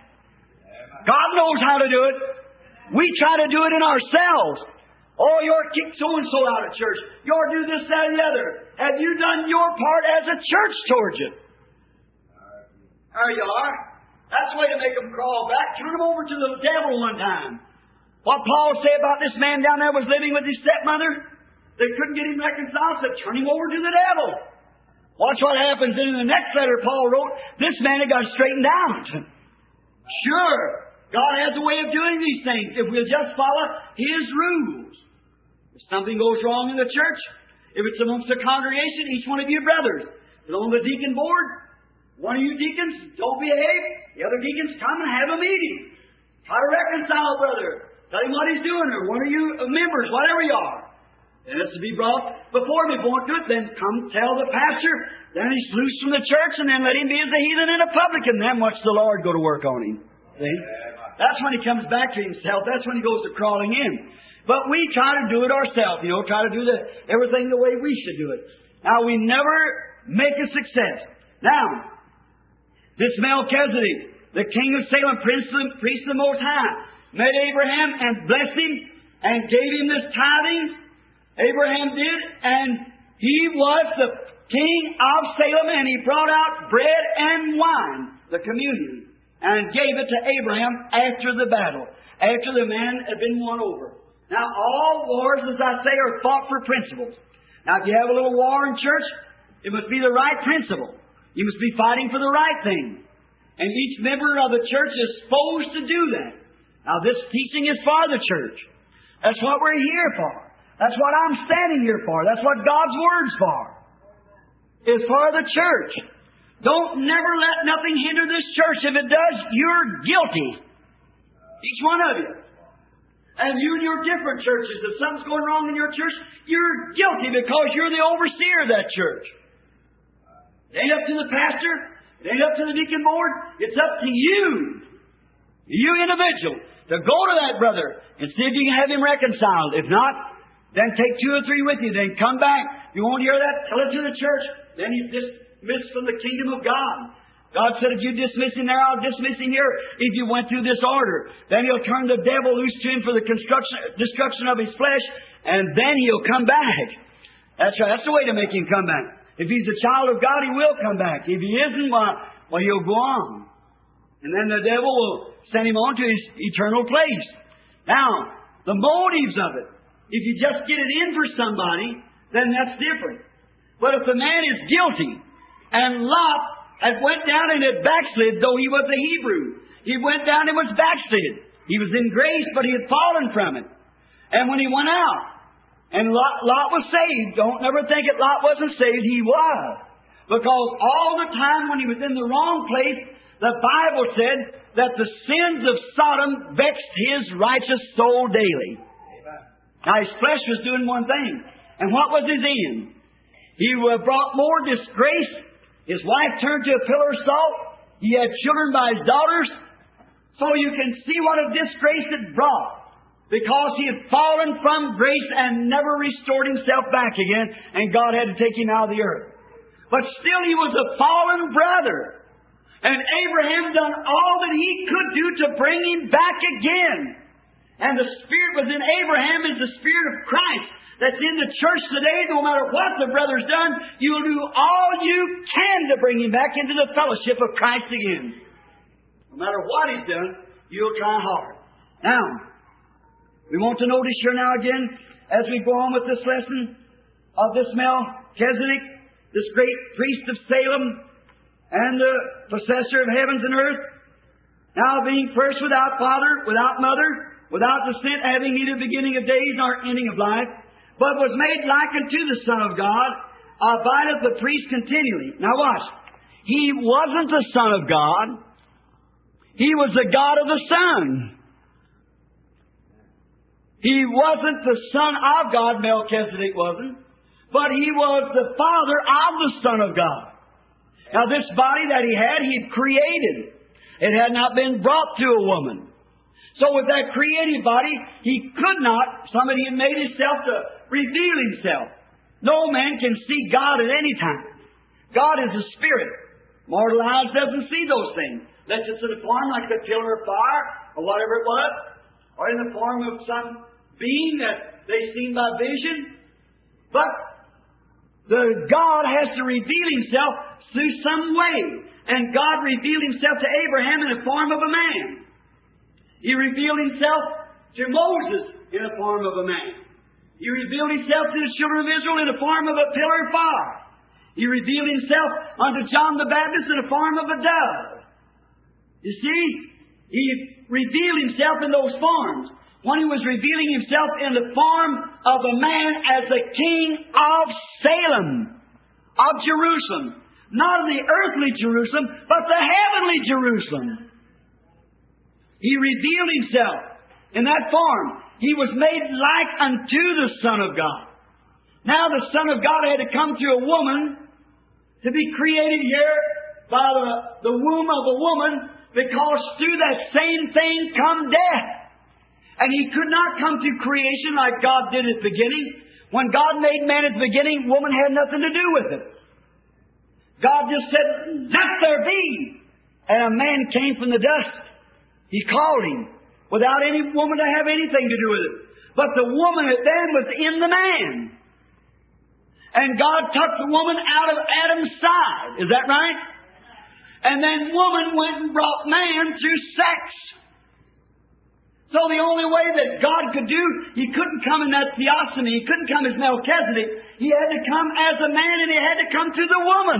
God knows how to do it. We try to do it in ourselves. Oh, you're kick so-and-so out of church. You're do this, that, and the other. Have you done your part as a church towards it? There you are. That's the way to make them crawl back. Turn them over to the devil one time. What Paul said about this man down there was living with his stepmother. They couldn't get him reconciled, so turn him over to the devil. Watch what happens. And in the next letter Paul wrote, this man had got straightened out. Sure, God has a way of doing these things if we'll just follow His rules. If something goes wrong in the church, if it's amongst the congregation, each one of you brothers is on the deacon board. One of you deacons don't behave. The other deacons come and have a meeting. Try to reconcile, brother. Tell him what he's doing, or one of you members, whatever you are. And it's to be brought before him. If he won't do it, then come tell the pastor. Then he's loose from the church, and then let him be as a heathen and a publican. Then watch the Lord go to work on him. See? That's when he comes back to himself. That's when he goes to crawling in. But we try to do it ourselves. You know, try to do the, everything the way we should do it. Now, we never make a success. Now, this Melchizedek, the king of Salem, priest of, priest of the Most High, met Abraham and blessed him and gave him this tithing. Abraham did, and he was the king of Salem, and he brought out bread and wine, the communion, and gave it to Abraham after the battle, after the man had been won over. Now, all wars, as I say, are fought for principles. Now, if you have a little war in church, it must be the right principle. You must be fighting for the right thing. And each member of the church is supposed to do that. Now, this teaching is for the church. That's what we're here for. That's what I'm standing here for. That's what God's Word's for. It's for the church. Don't never let nothing hinder this church. If it does, you're guilty. Each one of you. And you and your different churches, if something's going wrong in your church, you're guilty because you're the overseer of that church. It ain't up to the pastor. It ain't up to the deacon board. It's up to you, you individual, to go to that brother and see if you can have him reconciled. If not, then take two or three with you. Then come back. If you won't hear that, tell it to the church. Then he's dismissed from the kingdom of God. God said, if you dismiss him there, I'll dismiss him here. If you went through this order, then he'll turn the devil loose to him for the construction, destruction of his flesh, and then he'll come back. That's right. That's the way to make him come back. If he's a child of God, he will come back. If he isn't, well, well, he'll go on. And then the devil will send him on to his eternal place. Now, the motives of it. If you just get it in for somebody, then that's different. But if the man is guilty, and Lot had went down and had backslid, though he was a Hebrew, he went down and was backslid. He was in grace, but he had fallen from it. And when he went out, and Lot, Lot was saved. Don't never think that Lot wasn't saved. He was. Because all the time when he was in the wrong place, the Bible said that the sins of Sodom vexed his righteous soul daily. Amen. Now his flesh was doing one thing. And what was his end? He brought more disgrace. His wife turned to a pillar of salt. He had children by his daughters. So you can see what a disgrace it brought. Because he had fallen from grace and never restored himself back again, and God had to take him out of the earth. But still he was a fallen brother. And Abraham done all that he could do to bring him back again. And the Spirit was in Abraham is the Spirit of Christ that's in the church today. No matter what the brother's done, you'll do all you can to bring him back into the fellowship of Christ again. No matter what he's done, you'll try hard. Now, we want to notice here now again, as we go on with this lesson of this Melchizedek, this great priest of Salem, and the possessor of heavens and earth, now being first without father, without mother, without descent, having neither beginning of days nor ending of life, but was made like unto the Son of God, abideth the priest continually. Now watch. He wasn't the Son of God. He was the God of the Son. He wasn't the Son of God, Melchizedek wasn't, but he was the Father of the Son of God. Now this body that he had, he had created. It had not been brought to a woman. So with that created body, he could not, somebody had made himself to reveal himself. No man can see God at any time. God is a spirit. Mortal eyes doesn't see those things. Unless it's in a form like the pillar of fire, or whatever it was, or in the form of some being that they seen by vision. But the God has to reveal himself through some way. And God revealed himself to Abraham in the form of a man. He revealed himself to Moses in the form of a man. He revealed himself to the children of Israel in the form of a pillar of fire. He revealed himself unto John the Baptist in the form of a dove. You see, he revealed himself in those forms. When he was revealing himself in the form of a man as the king of Salem, of Jerusalem. Not of the earthly Jerusalem, but the heavenly Jerusalem. He revealed himself in that form. He was made like unto the Son of God. Now the Son of God had to come to a woman to be created here by the, the womb of a woman, because through that same thing come death. And he could not come to creation like God did at the beginning. When God made man at the beginning, woman had nothing to do with it. God just said, let there be. And a man came from the dust. He called him without any woman to have anything to do with it. But the woman then was in the man. And God took the woman out of Adam's side. Is that right? And then woman went and brought man through sex. So the only way that God could do, he couldn't come in that theophany, he couldn't come as Melchizedek. He had to come as a man, and he had to come through the woman.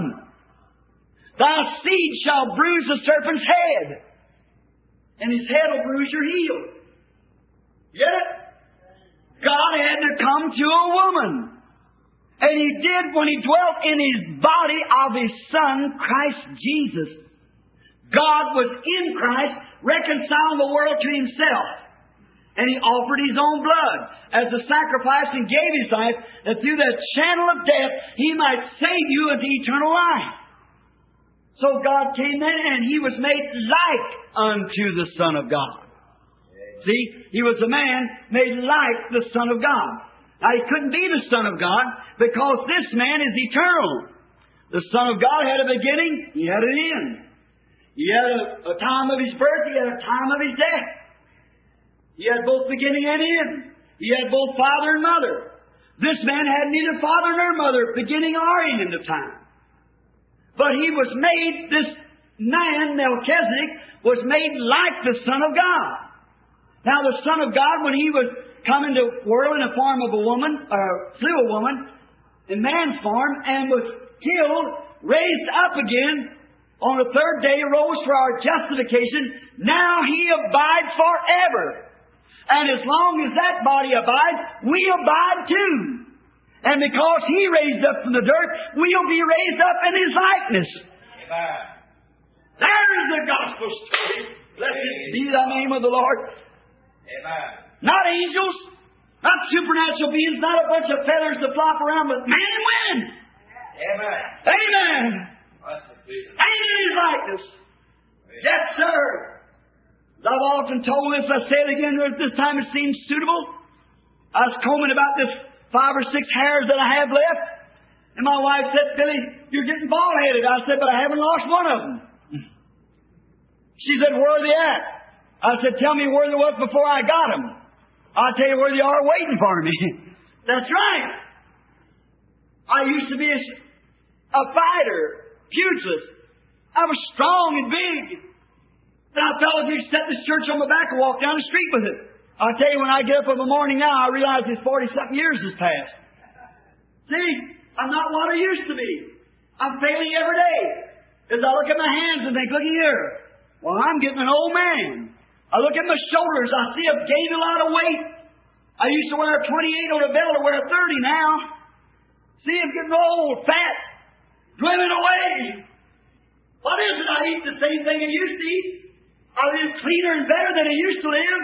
Thy seed shall bruise the serpent's head, and his head will bruise your heel. Get it? God had to come to a woman. And he did when he dwelt in his body of his Son, Christ Jesus. God was in Christ, reconciling the world to himself. And he offered his own blood as a sacrifice and gave his life, that through that channel of death he might save you unto eternal life. So God came in and he was made like unto the Son of God. See, he was a man made like the Son of God. Now he couldn't be the Son of God because this man is eternal. The Son of God had a beginning, he had an end. He had a, a time of his birth, he had a time of his death. He had both beginning and end. He had both father and mother. This man had neither father nor mother, beginning or end of time. But he was made, this man, Melchizedek, was made like the Son of God. Now the Son of God, when he was coming to world in the form of a woman, or through a woman, in man's form, and was killed, raised up again, on the third day rose for our justification. Now he abides forever. And as long as that body abides, we abide too. And because he raised up from the dirt, we'll be raised up in his likeness. Amen. There is the gospel story. Blessed be the name of the Lord. Amen. Not angels, not supernatural beings, not a bunch of feathers to flop around, but man and women. Amen. Amen. Blessed be. And in his likeness. Yes, sir. As I've often told this, I say it again at this time it seems suitable. I was combing about this five or six hairs that I have left, And my wife said, Billy, you're getting bald-headed. I said, but I haven't lost one of them. She said, where are they at? I said, tell me where they was before I got them. I'll tell you where they are waiting for me. That's right. I used to be a, a fighter, pugilist. I was strong and big. And I felt as if set this church on my back and walk down the street with it. I'll tell you, when I get up in the morning now, I realize it's forty-something years has passed. See, I'm not what I used to be. I'm failing every day. As I look at my hands and think, look here. Well, I'm getting an old man. I look at my shoulders. I see I've gained a lot of weight. I used to wear a twenty-eight on a belt. I wear a thirty now. See, I'm getting old, fat, dwindling away. What is it? I eat the same thing I used to eat. I live cleaner and better than I used to live.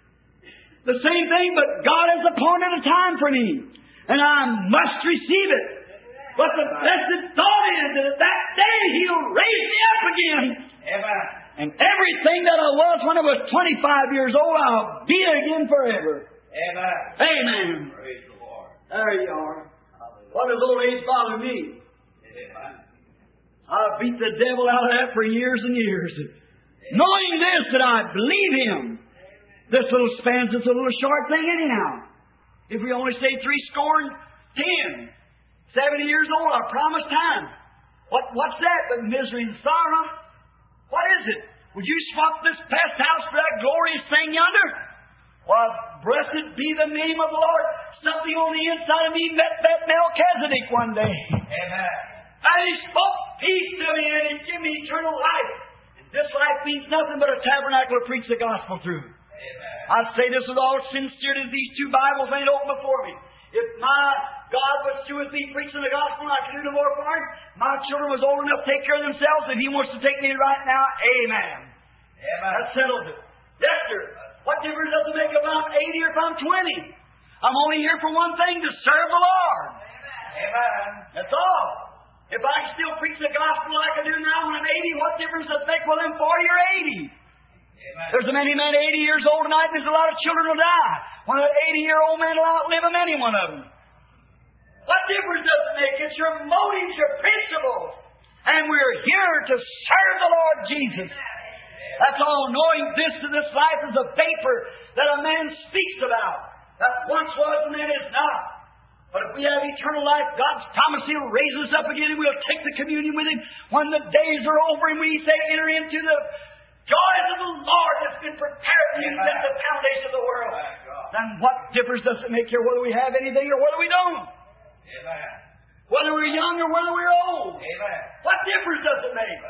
The same thing, but God has appointed a time for me. And I must receive it. But the blessed thought is that at that day He'll raise me up again. Amen. And everything that I was when I was twenty-five years old, I'll be again forever. Amen. Amen. Praise the Lord. There you are. What does old age bother me? Amen. I beat the devil out of that for years and years. Knowing this, that I believe Him. This little span's just a little short thing anyhow. If we only say three score and ten, seventy years old, I promise time. What, what's that but misery and sorrow? What is it? Would you swap this past house for that glorious thing yonder? Well, blessed be the name of the Lord. Something on the inside of me met that Melchizedek one day. Amen. And He spoke peace to me and He gave me eternal life. And this life means nothing but a tabernacle to preach the gospel through. Amen. I say this with all sincerity. These two Bibles ain't open before me. If my God was through with me preaching the gospel and I could do no more for Him, my children was old enough to take care of themselves. If He wants to take me right now, amen. Amen. That settles it. Yes, sir. What difference does it make if I'm eighty or if I'm twenty? I'm only here for one thing, to serve the Lord. Amen. That's all. If I can still preach the gospel like I do now when I'm eighty, what difference does it make whether I'm forty or eighty? Amen. There's a many men eighty years old tonight, and there's a lot of children will die. One of the eighty-year-old men will outlive them, any one of them. What difference does it make? It's your motives, your principles. And we're here to serve the Lord Jesus. That's all. Knowing this to this life is a vapor that a man speaks about. That once was and then is not. But if we have eternal life, God's promise He'll raise us up again and we'll take the communion with Him when the days are over and we say, enter into the joys of the Lord that's been prepared for you since the foundation of the world. Then what difference does it make here whether we have anything or whether we don't? Amen. Whether we're young or whether we're old? Amen. What difference does it make?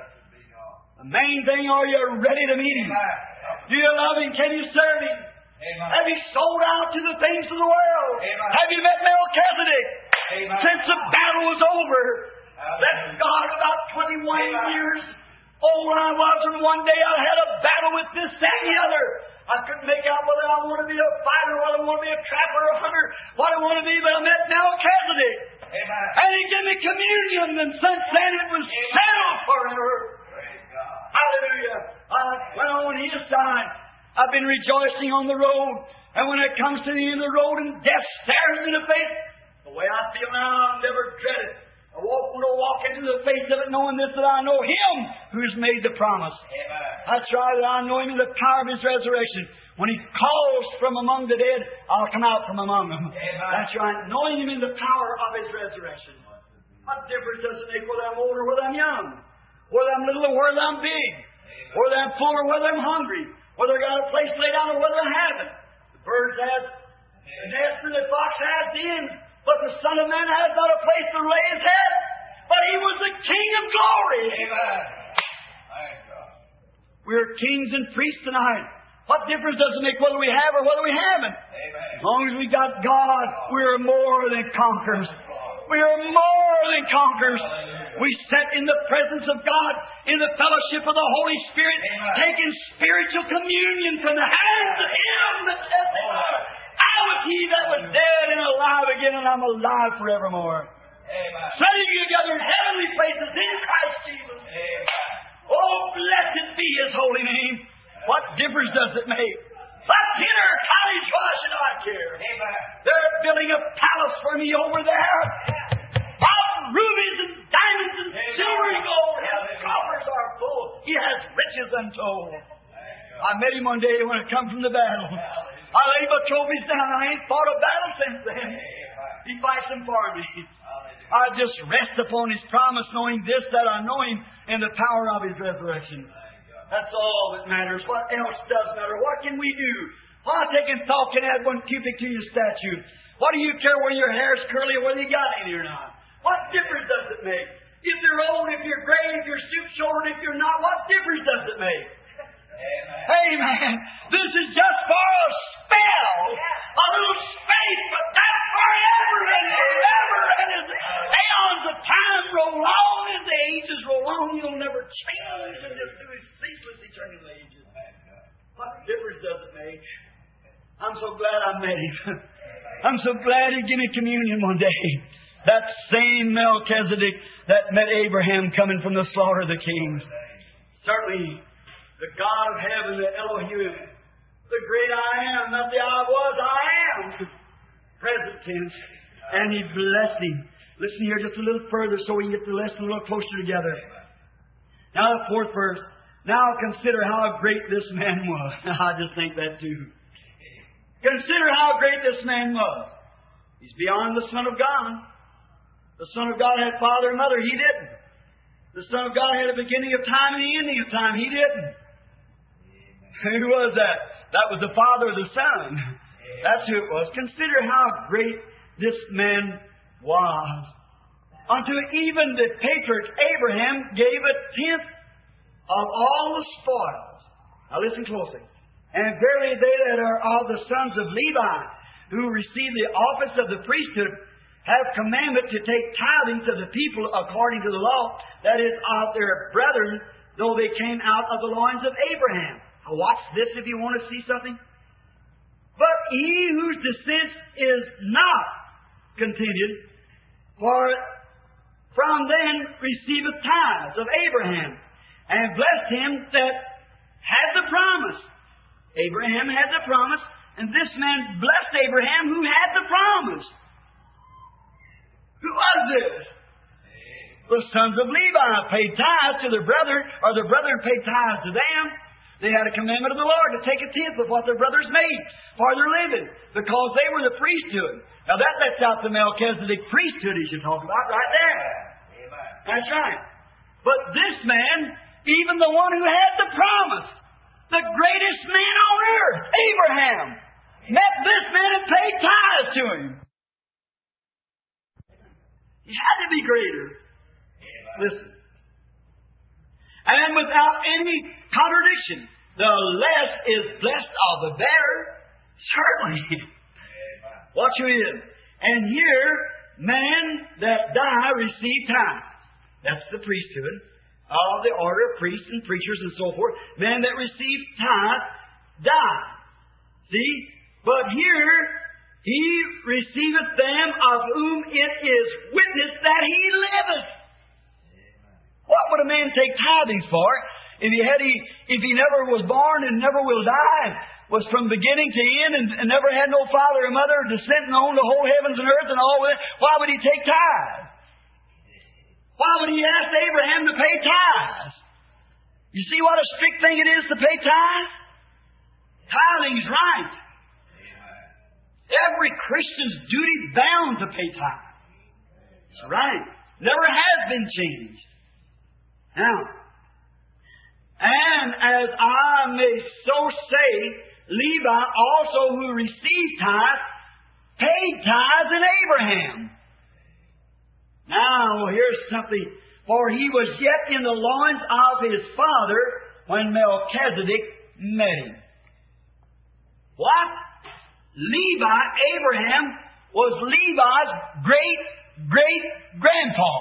The main thing, are you ready to meet Him? Do you love Him? Can you serve Him? Amen. Have you sold out to the things of the world? Amen. Have you met Melchizedek? Amen. Since the battle was over, that God about twenty-one Amen. years old I was, and one day I had a battle with this, that, and the other. I couldn't make out whether I want to be a fighter, whether I want to be a trapper or a hunter, what I want to be, but I met Melchizedek. Amen. And He gave me communion, and since then it was settled forever. Praise God. Hallelujah. I went on His side. I've been rejoicing on the road. And when it comes to the end of the road and death stares me in the face, the way I feel now, I'll never dread it. I won't want to walk into the face of it knowing this, that I know Him who's made the promise. Amen. That's right, that I know Him in the power of His resurrection. When He calls from among the dead, I'll come out from among them. Amen. That's right, knowing Him in the power of His resurrection. What difference does it make whether I'm old or whether I'm young? Whether I'm little or whether I'm big? Whether I'm full or whether I'm hungry? Whether I got a place to lay down or whether I haven't? The birds have the nest and the fox has the inn, but the Son of Man has not a place to lay His head. But He was the King of glory. Amen. Thank God. We're kings and priests tonight. What difference does it make whether we have or whether we haven't? Amen. As long as we got God, we're more than conquerors. We are more than conquerors. We sit in the presence of God, in the fellowship of the Holy Spirit, Amen. taking spiritual communion from the hands of Him that testified. I was He that was dead and alive again, and I'm alive forevermore. Amen. Sitting together in heavenly places in Christ Jesus. Amen. Oh, blessed be His holy name. What difference does it make? But dinner or cottage, why should I care? Amen. They're building a palace for me over there. I'll untold. I met him one day when I come from the battle. I laid my trophies down. I ain't fought a battle since then. He fights them for me. I just rest upon His promise, knowing this, that I know Him in the power of His resurrection. That's all that matters. What else does matter? What can we do? Why taking thought can add one cubit to your statute? What do you care whether your hair's curly or whether you got any or not? What difference does it make? If you're old, if you're gray, if you're stoop-shouldered, if you're not, what difference does it make? Amen. Amen. This is just for a spell, a little space, but that's forever and ever. And as the aeons of time roll on and the ages roll on, you'll never change and just do His ceaseless eternal ages. What difference does it make? I'm so glad I met Him. I'm so glad He gave me communion one day. That same Melchizedek that met Abraham coming from the slaughter of the kings. Certainly, the God of heaven, the Elohim, the great I am, not the I was, I am. Present tense. And He blessed him. Listen here just a little further so we can get the lesson a little closer together. Now the fourth verse. Now consider how great this man was. I just think that too. Consider how great this man was. He's beyond the Son of God. The Son of God had father and mother. He didn't. The Son of God had a beginning of time and the ending of time. He didn't. Who was that? That was the Father of the Son. That's who it was. Consider how great this man was. Unto even the patriarch Abraham gave a tenth of all the spoils. Now listen closely. And verily they that are of the sons of Levi, who receive the office of the priesthood, have commandment to take tithing to the people according to the law, that is, of their brethren, though they came out of the loins of Abraham. Now watch this if you want to see something. But he whose descent is not continued, for from them receiveth tithes of Abraham, and blessed him that had the promise. Abraham had the promise, and this man blessed Abraham who had the promise. Who was this? The sons of Levi paid tithes to their brethren, or their brethren paid tithes to them. They had a commandment of the Lord to take a tenth of what their brothers made for their living, because they were the priesthood. Now that lets out the Melchizedek priesthood he should talk about right there. Amen. That's right. But this man, even the one who had the promise, the greatest man on earth, Abraham, met this man and paid tithes to him. He had to be greater. Listen. And without any contradiction, the less is blessed of the better. Certainly. Watch who he is. And here, men that die receive tithes. That's the priesthood of the order of priests and preachers and so forth. Men that receive tithes die. See? But here, he receiveth them of whom it is witness that he liveth. What would a man take tithings for if he had he, if he never was born and never will die, was from beginning to end and, and never had no father or mother, descending on the whole heavens and earth and all that? Why would he take tithes? Why would he ask Abraham to pay tithes? You see what a strict thing it is to pay tithes? Tithing's right. Every Christian's duty bound to pay tithes. That's right. Never has been changed. Now, and as I may so say, Levi also who received tithes paid tithes in Abraham. Now, here's something. For he was yet in the loins of his father when Melchizedek met him. What? Levi, Abraham, was Levi's great-great-grandpa.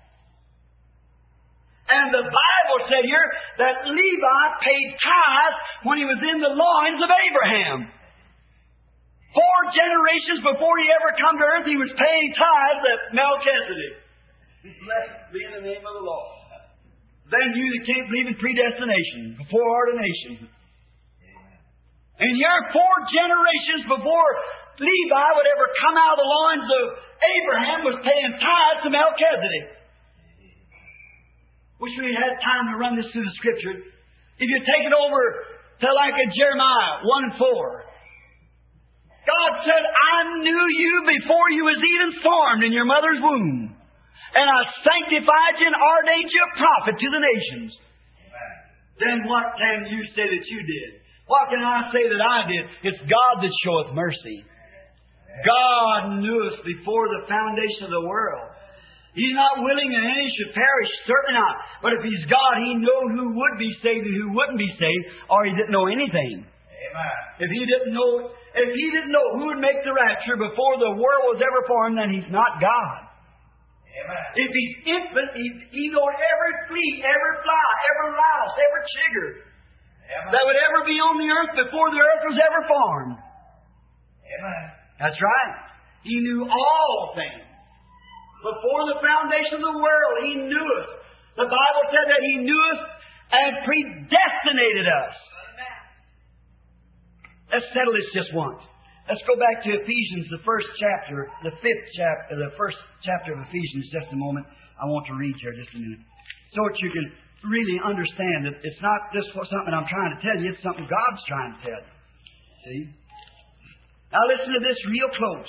And the Bible said here that Levi paid tithes when he was in the loins of Abraham. Four generations before he ever come to earth, he was paying tithes at Melchizedek. Blessed be in the name of the Lord. Then you that can't believe in predestination, before ordination. And here, four generations before Levi would ever come out of the loins of Abraham, was paying tithes to Melchizedek. Wish we had time to run this through the Scripture. If you take it over to like a Jeremiah one and four, God said, I knew you before you was even formed in your mother's womb. And I sanctified you and ordained you a prophet to the nations. Amen. Then what can you say that you did? What can I say that I did? It's God that showeth mercy. Amen. God knew us before the foundation of the world. He's not willing that any should perish, certainly not. But if He's God, He knew who would be saved and who wouldn't be saved, or He didn't know anything. Amen. If He didn't know, if He didn't know who would make the rapture before the world was ever formed, then He's not God. Amen. If He's infinite, He, he knows every flea, every fly, every louse, every chigger Amen. That would ever be on the earth before the earth was ever formed. Amen. That's right. He knew all things. Before the foundation of the world, He knew us. The Bible said that He knew us and predestinated us. Amen. Let's settle this just once. Let's go back to Ephesians, the first chapter, the fifth chapter, the first chapter of Ephesians, just a moment. I want to read here just a minute. So that you can really understand that it's not just something I'm trying to tell you, it's something God's trying to tell you. See? Now listen to this real close.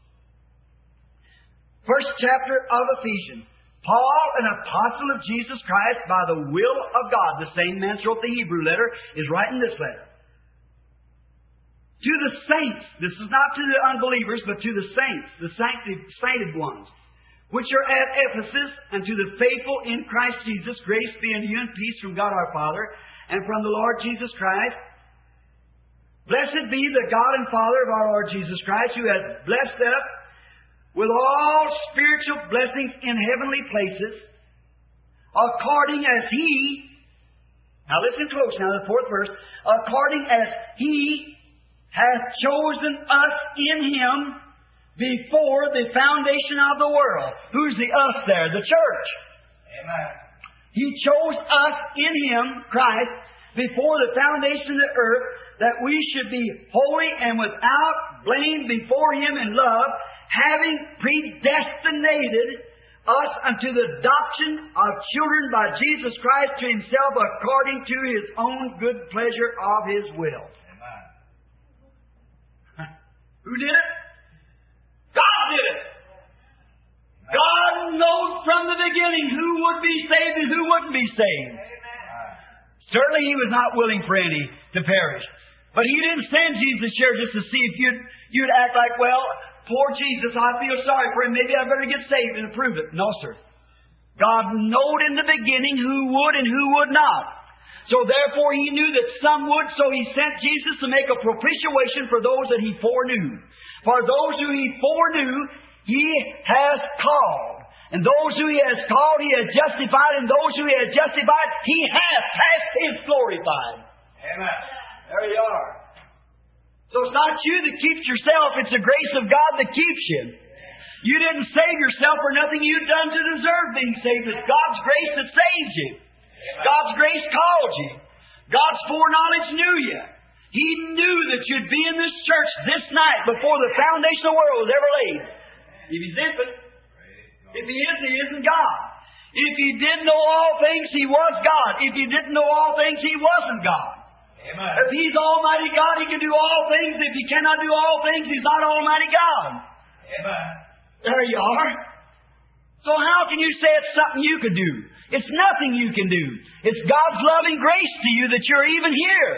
First chapter of Ephesians. Paul, an apostle of Jesus Christ, by the will of God, the same man wrote the Hebrew letter, is writing this letter. To the saints, this is not to the unbelievers, but to the saints, the sancted, sainted ones, which are at Ephesus, and to the faithful in Christ Jesus, grace be unto you and peace from God our Father, and from the Lord Jesus Christ. Blessed be the God and Father of our Lord Jesus Christ, who has blessed us with all spiritual blessings in heavenly places, according as He, now listen close now, the fourth verse, according as He hath chosen us in Him before the foundation of the world. Who's the us there? The church. Amen. He chose us in Him, Christ, before the foundation of the earth, that we should be holy and without blame before Him in love, having predestinated us unto the adoption of children by Jesus Christ to Himself, according to His own good pleasure of His will. Who did it? God did it. God knows from the beginning who would be saved and who wouldn't be saved. Certainly He was not willing for any to perish. But He didn't send Jesus here just to see if you'd, you'd act like, well, poor Jesus, I feel sorry for him. Maybe I better get saved and approve it. No, sir. God knowed in the beginning who would and who would not. So therefore He knew that some would, so He sent Jesus to make a propitiation for those that He foreknew. For those who He foreknew, He has called. And those who He has called, He has justified. And those who He has justified, He has passed His glorified. Amen. There you are. So it's not you that keeps yourself, it's the grace of God that keeps you. You didn't save yourself for nothing you'd done to deserve being saved. It's God's grace that saves you. God's grace called you. God's foreknowledge knew you. He knew that you'd be in this church this night before the foundation of the world was ever laid. If He's infinite. If He isn't, He isn't God. If He did know all things, He was God. If He didn't know all things, He wasn't God. Amen. If He's Almighty God, He can do all things. If He cannot do all things, He's not Almighty God. Amen. There you are. So how can you say it's something you could do? It's nothing you can do. It's God's loving grace to you that you're even here.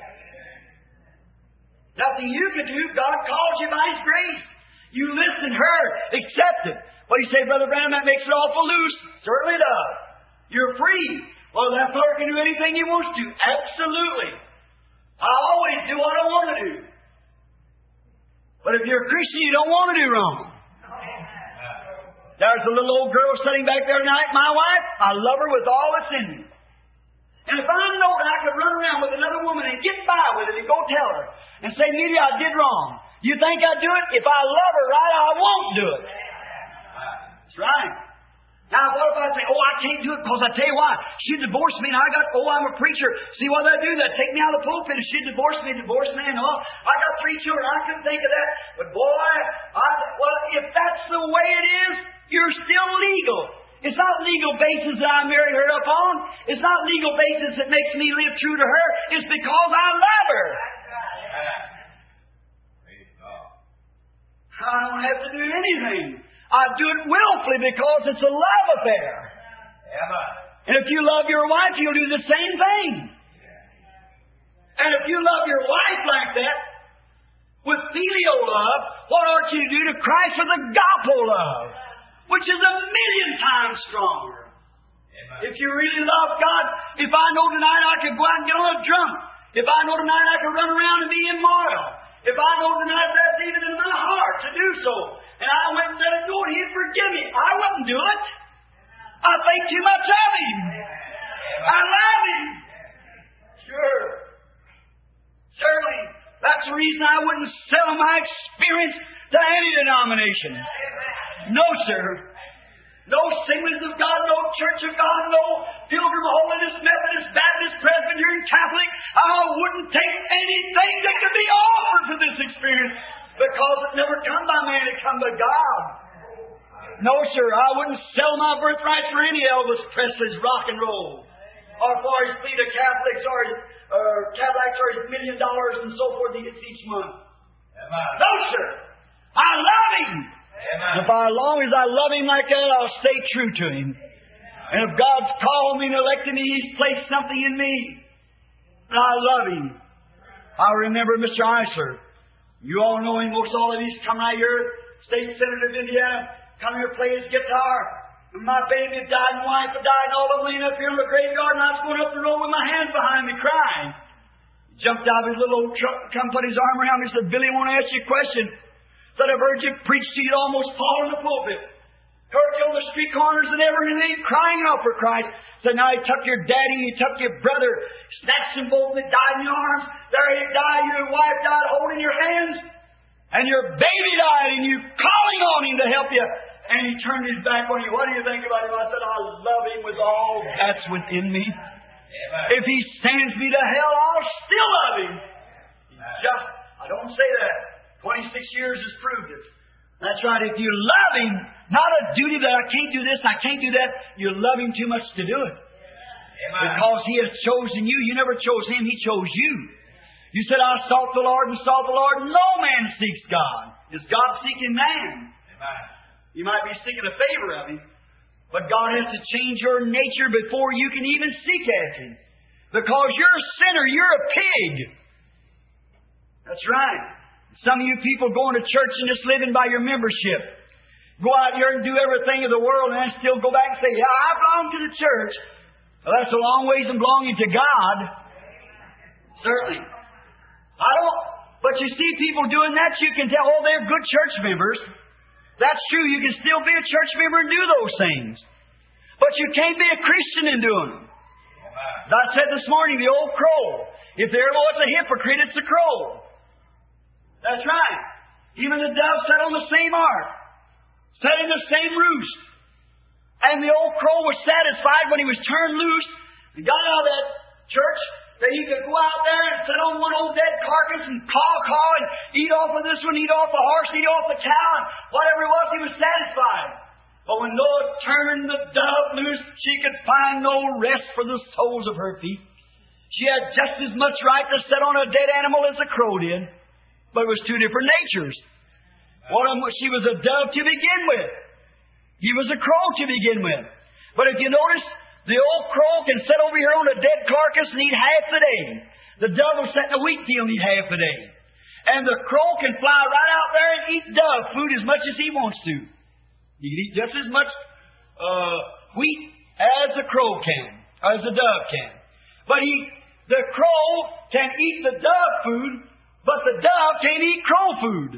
Nothing you can do. God calls you by His grace. You listen, heard, accepted. But you say, Brother Branham, that makes it awful loose. Certainly does. You're free. Well, that fellow can do anything he wants to. Absolutely. I always do what I want to do. But if you're a Christian, you don't want to do wrong. There's a little old girl sitting back there tonight, my wife. I love her with all that's in me. And if I know that I could run around with another woman and get by with it and go tell her and say, maybe I did wrong. You think I'd do it? If I love her right, I won't do it. That's right. Now, what if I say, oh, I can't do it because I tell you why. She divorced me and I got, oh, I'm a preacher. See what I do? That take me out of the pulpit and she divorced me, divorced me, and oh, I got three children. I couldn't think of that. But boy, I, well, if that's the way it is, you're still legal. It's not legal basis that I married her upon. It's not legal basis that makes me live true to her. It's because I love her. I don't have to do anything. I do it willfully because it's a love affair. And if you love your wife, you'll do the same thing. And if you love your wife like that, with filial love, what ought you to do to Christ with agape love, which is a million times stronger? Amen. If you really love God, if I know tonight I could go out and get on a drunk, if I know tonight I could run around and be immoral, if I know tonight that's even in my heart to do so, and I went and let it go and He'd forgive me, I wouldn't do it. I think too much of Him. I love Him. Sure. Certainly. That's the reason I wouldn't sell my experience to any denomination. No, sir. No Assemblies of God, no Church of God, no Pilgrim Holiness, Methodist, Baptist, Presbyterian, Catholic. I wouldn't take anything that could be offered for this experience because it never come by man, it come by God. No, sir, I wouldn't sell my birthright for any Elvis Presley's rock and roll, or for his fleet of Catholics, or his uh, Cadillacs, or his million dollars and so forth he gets each month. Amen. No, sir, I love Him. Amen. If I, as long as I love Him like that, I'll stay true to Him. And if God's called me and elected me, He's placed something in me, and I love Him. I remember Mister Eisler. You all know him. Most all of these come right here, State Senator of Indiana. Come here, play his guitar. And my baby died, and wife had died, and all of them laying up here in the graveyard, and I was going up the road with my hands behind me, crying. He jumped out of his little old truck, come put his arm around me, and said, "Billy, I want to ask you a question." Said, "I've heard you preach till you'd almost fall in the pulpit. Heard you on the street corners and everything, crying out for Christ." Said, "Now you took your daddy, you took your brother, snatched them both, and they died in your arms. There he died, your wife died holding your hands, and your baby died, and you calling on Him to help you. And He turned His back on you. What do you think about Him?" I said, "I love Him with all that's within me. Amen. If He sends me to hell, I'll still love Him." He's just, I don't say that. twenty-six years has proved it. That's right. If you love Him, not a duty that I can't do this, I can't do that, you love Him too much to do it. Amen. Because He has chosen you. You never chose Him, He chose you. You said, "I sought the Lord and sought the Lord." No man seeks God. Is God seeking man? Amen. You might be seeking a favor of Him, but God has to change your nature before you can even seek after Him. Because you're a sinner, you're a pig. That's right. Some of you people going to church and just living by your membership. Go out here and do everything of the world and then still go back and say, "Yeah, I belong to the church." Well, that's a long ways from belonging to God. Certainly. I don't, but you see people doing that, you can tell, oh, they're good church members. That's true. You can still be a church member and do those things. But you can't be a Christian in doing them. As I said this morning, the old crow. If there was a hypocrite, it's the crow. That's right. Even the dove sat on the same ark, sat in the same roost. And the old crow was satisfied when he was turned loose and got out of that church that he could go out there and sit on one old dead carcass and caw, caw, and eat off of this one, eat off the horse, eat off the cow, and whatever it was, he was satisfied. But when Noah turned the dove loose, she could find no rest for the soles of her feet. She had just as much right to sit on a dead animal as the crow did. But it was two different natures. One of them, she was a dove to begin with. He was a crow to begin with. But if you notice, the old crow can sit over here on a dead carcass and eat half the day. The dove will sit in a wheat field and eat half the day. And the crow can fly right out there and eat dove food as much as he wants to. He can eat just as much uh, wheat as the crow can, as the dove can. But he, the crow can eat the dove food, but the dove can't eat crow food.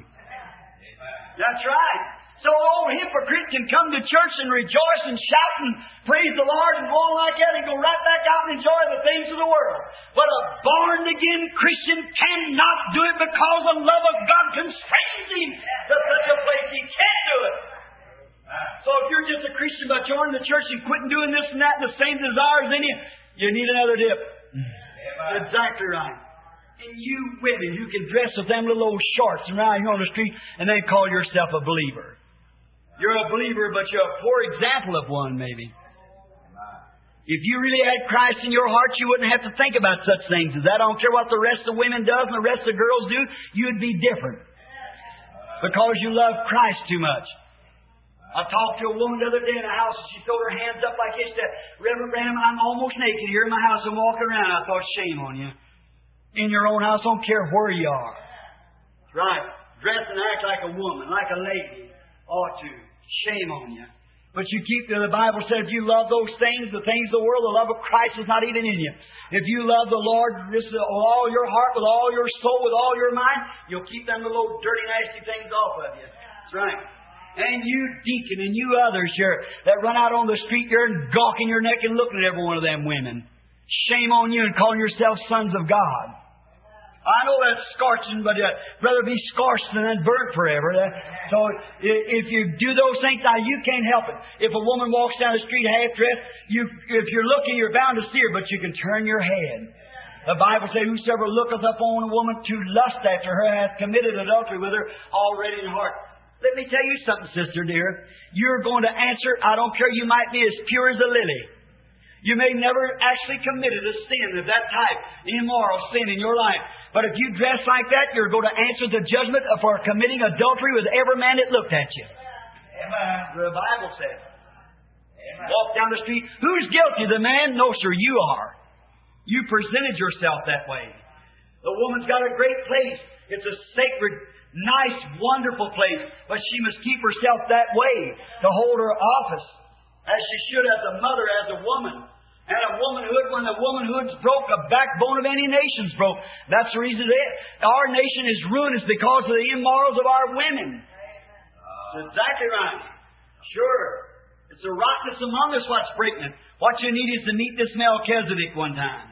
That's right. So old hypocrite can come to church and rejoice and shout and praise the Lord and go on like that and go right back out and enjoy the things of the world. But a born-again Christian cannot do it because the love of God constrains him to such a place he can't do it. So if you're just a Christian by joining the church and quitting doing this and that and the same desires in you, you need another dip. That's exactly right. And you women who can dress with them little old shorts around here on the street and then call yourself a believer. You're a believer, but you're a poor example of one, maybe. If you really had Christ in your heart, you wouldn't have to think about such things as that. I don't care what the rest of the women does and the rest of the girls do. You'd be different. Because you love Christ too much. I talked to a woman the other day in the house, and she threw her hands up like this. Said, Reverend Branham, I'm almost naked here in my house. I'm walking around. I thought, shame on you. In your own house, don't care where you are. That's right. Dress and act like a woman, like a lady. Ought to. Shame on you. But you keep, the Bible says, if you love those things, the things of the world, the love of Christ is not even in you. If you love the Lord with all your heart, with all your soul, with all your mind, you'll keep them little old dirty, nasty things off of you. That's right. And you deacon and you others here that run out on the street here and gawking your neck and looking at every one of them women. Shame on you and calling yourselves sons of God. I know that's scorching, but uh, rather be scorched than burnt forever. Uh, so if you do those things, now you can't help it. If a woman walks down the street half-dressed, you, if you're looking, you're bound to see her, but you can turn your head. The Bible says, whosoever looketh upon a woman to lust after her hath committed adultery with her already in heart. Let me tell you something, sister dear. You're going to answer, I don't care, you might be as pure as a lily. You may never actually committed a sin of that type, immoral sin in your life. But if you dress like that, you're going to answer the judgment for committing adultery with every man that looked at you. Amen. The Bible says. Amen. Walk down the street. Who's guilty? The man? No, sir, you are. You presented yourself that way. The woman's got a great place. It's a sacred, nice, wonderful place. But she must keep herself that way to hold her office as she should as a mother, as a woman. And a womanhood, when the womanhood's broke, the backbone of any nation's broke. That's the reason that our nation is ruined, is because of the immorals of our women. That's exactly right. Sure. It's the rottenness among us what's breaking it. What you need is to meet this Melchizedek one time.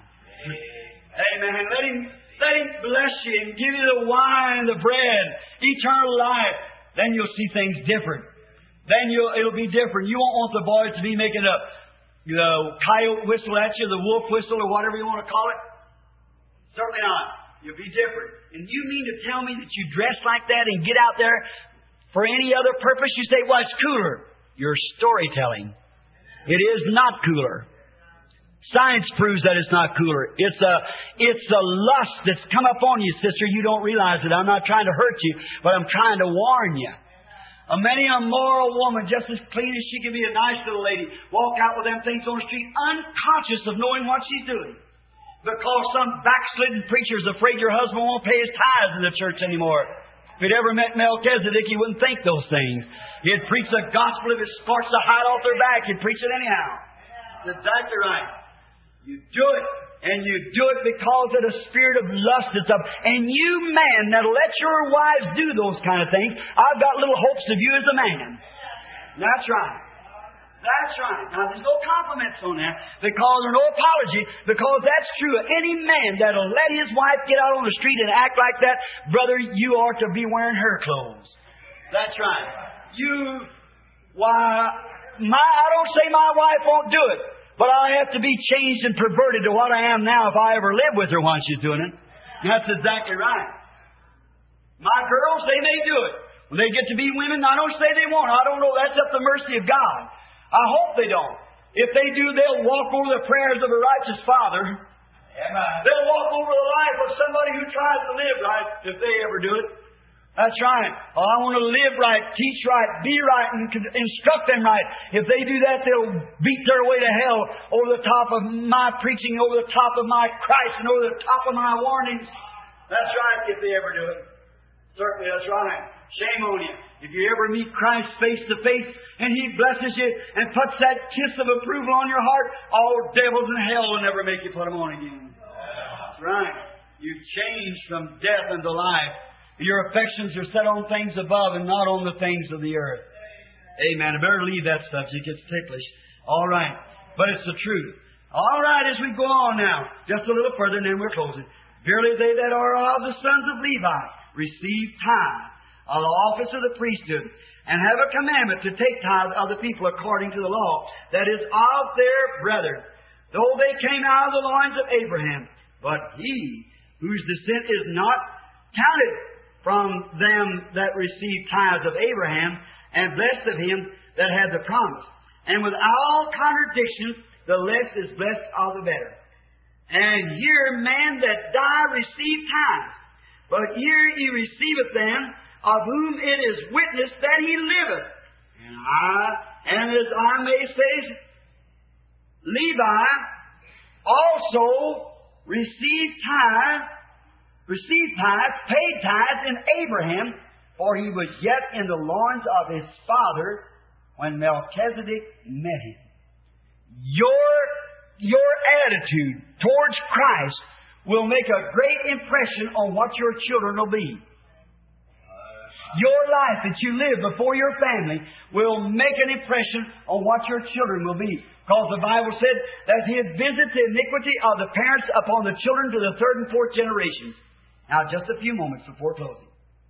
Amen. Let him, let him bless you and give you the wine, the bread, eternal life. Then you'll see things different. Then you'll, it'll be different. You won't want the boys to be making up the coyote whistle at you, the wolf whistle, or whatever you want to call it. Certainly not. You'll be different. And you mean to tell me that you dress like that and get out there for any other purpose? You say, well, it's cooler. You're storytelling. It is not cooler. Science proves that it's not cooler. It's a, it's a lust that's come upon you, sister. You don't realize it. I'm not trying to hurt you, but I'm trying to warn you. A many a moral woman, just as clean as she can be, a nice little lady, walk out with them things on the street, unconscious of knowing what she's doing. Because some backslidden preacher is afraid your husband won't pay his tithes in the church anymore. If he'd ever met Melchizedek, he wouldn't think those things. He'd preach the gospel. If it scorched the hide off their back, he'd preach it anyhow. That's exactly right. You do it. And you do it because of the spirit of lust that's up. And you men that'll let your wives do those kind of things, I've got little hopes of you as a man. That's right. That's right. Now, there's no compliments on that, because there's no apology, because that's true. Any man that'll let his wife get out on the street and act like that, brother, you ought to be wearing her clothes. That's right. You, why, my, I don't say my wife won't do it. But I have to be changed and perverted to what I am now if I ever live with her while she's doing it. That's exactly right. My girls, they may do it. When they get to be women, I don't say they won't. I don't know. That's up to the mercy of God. I hope they don't. If they do, they'll walk over the prayers of a righteous father. Amen. They'll walk over the life of somebody who tries to live right, if they ever do it. That's right. Oh, I want to live right, teach right, be right, and instruct them right. If they do that, they'll beat their way to hell over the top of my preaching, over the top of my Christ, and over the top of my warnings. That's right, if they ever do it. Certainly, that's right. Shame on you. If you ever meet Christ face to face, and He blesses you and puts that kiss of approval on your heart, all devils in hell will never make you put them on again. That's right. You've changed from death unto life. Your affections are set on things above and not on the things of the earth. Amen. I better leave that subject. It's ticklish. All right. But it's the truth. All right, as we go on now, just a little further, and then we're closing. Verily they that are of the sons of Levi receive tithe of the office of the priesthood, and have a commandment to take tithe of the people according to the law, that is of their brethren, though they came out of the loins of Abraham. But he whose descent is not counted from them that receive tithes of Abraham, and blessed of him that had the promise. And with all contradictions, the less is blessed of the better. And here man that die receive tithes, but here he receiveth them, of whom it is witnessed that he liveth. And I, and as I may say, Levi also received tithes, received tithes, paid tithes in Abraham, for he was yet in the loins of his father when Melchizedek met him. Your, your attitude towards Christ will make a great impression on what your children will be. Your life that you live before your family will make an impression on what your children will be. Because the Bible said that He had visited the iniquity of the parents upon the children to the third and fourth generations. Now, just a few moments before closing.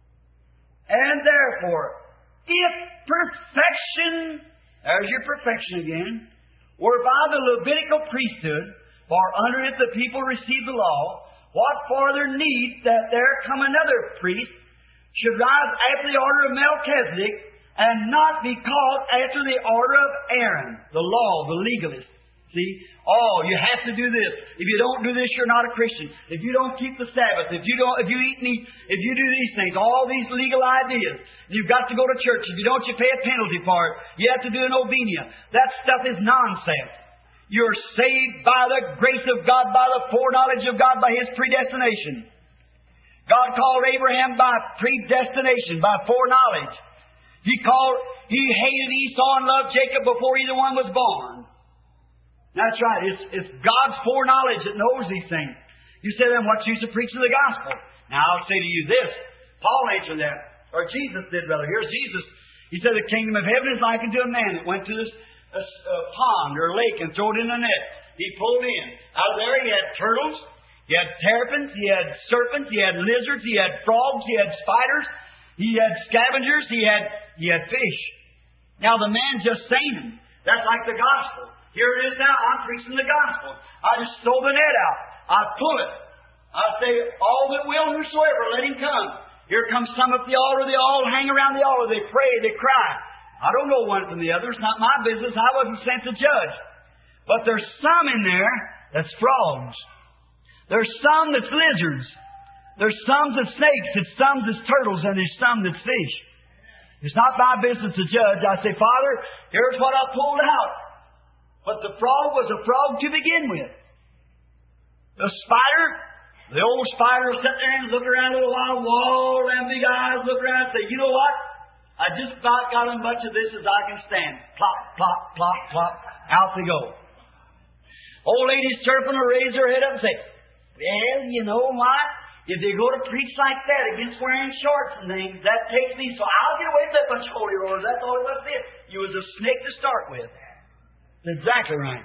And therefore, if perfection, there's your perfection again, were by the Levitical priesthood, for under it the people received the law, what farther need that there come another priest should rise after the order of Melchizedek, and not be called after the order of Aaron, the law, the legalist. See? Oh, you have to do this. If you don't do this, you're not a Christian. If you don't keep the Sabbath, if you don't, if you eat meat, if you do these things, all these legal ideas, you've got to go to church. If you don't, you pay a penalty for it. You have to do an obedience. That stuff is nonsense. You're saved by the grace of God, by the foreknowledge of God, by His predestination. God called Abraham by predestination, by foreknowledge. He called, He hated Esau and loved Jacob before either one was born. That's right. It's, it's God's foreknowledge that knows these things. You say, then what's the use of preaching the gospel? Now, I'll say to you this. Paul answered that. Or Jesus did, rather. Here's Jesus. He said, the kingdom of heaven is like unto a man that went to this a, a pond or lake and threw it in a net. He pulled in. Out there he had turtles. He had terrapins. He had serpents. He had lizards. He had frogs. He had spiders. He had scavengers. He had, he had fish. Now, the man just seen them. That's like the gospel. Here it is now. I'm preaching the gospel. I just throw the net out. I pull it. I say, all that will, whosoever, let him come. Here comes some at the altar. They all hang around the altar. They pray. They cry. I don't know one from the other. It's not my business. I wasn't sent to judge. But there's some in there that's frogs. There's some that's lizards. There's some that's snakes. There's some that's turtles. And there's some that's fish. It's not my business to judge. I say, Father, here's what I pulled out. But the frog was a frog to begin with. The spider, the old spider will sit there and look around a little while, wall around big eyes, look around and say, you know what? I just about got as much of this as I can stand. Plop, plop, plop, plop. Out they go. Old lady's serpent will raise her head up and say, well, you know what? If they go to preach like that against wearing shorts and things, that takes me, so I'll get away with that bunch of holy rollers. That's all it was there. You was a snake to start with. That's exactly right.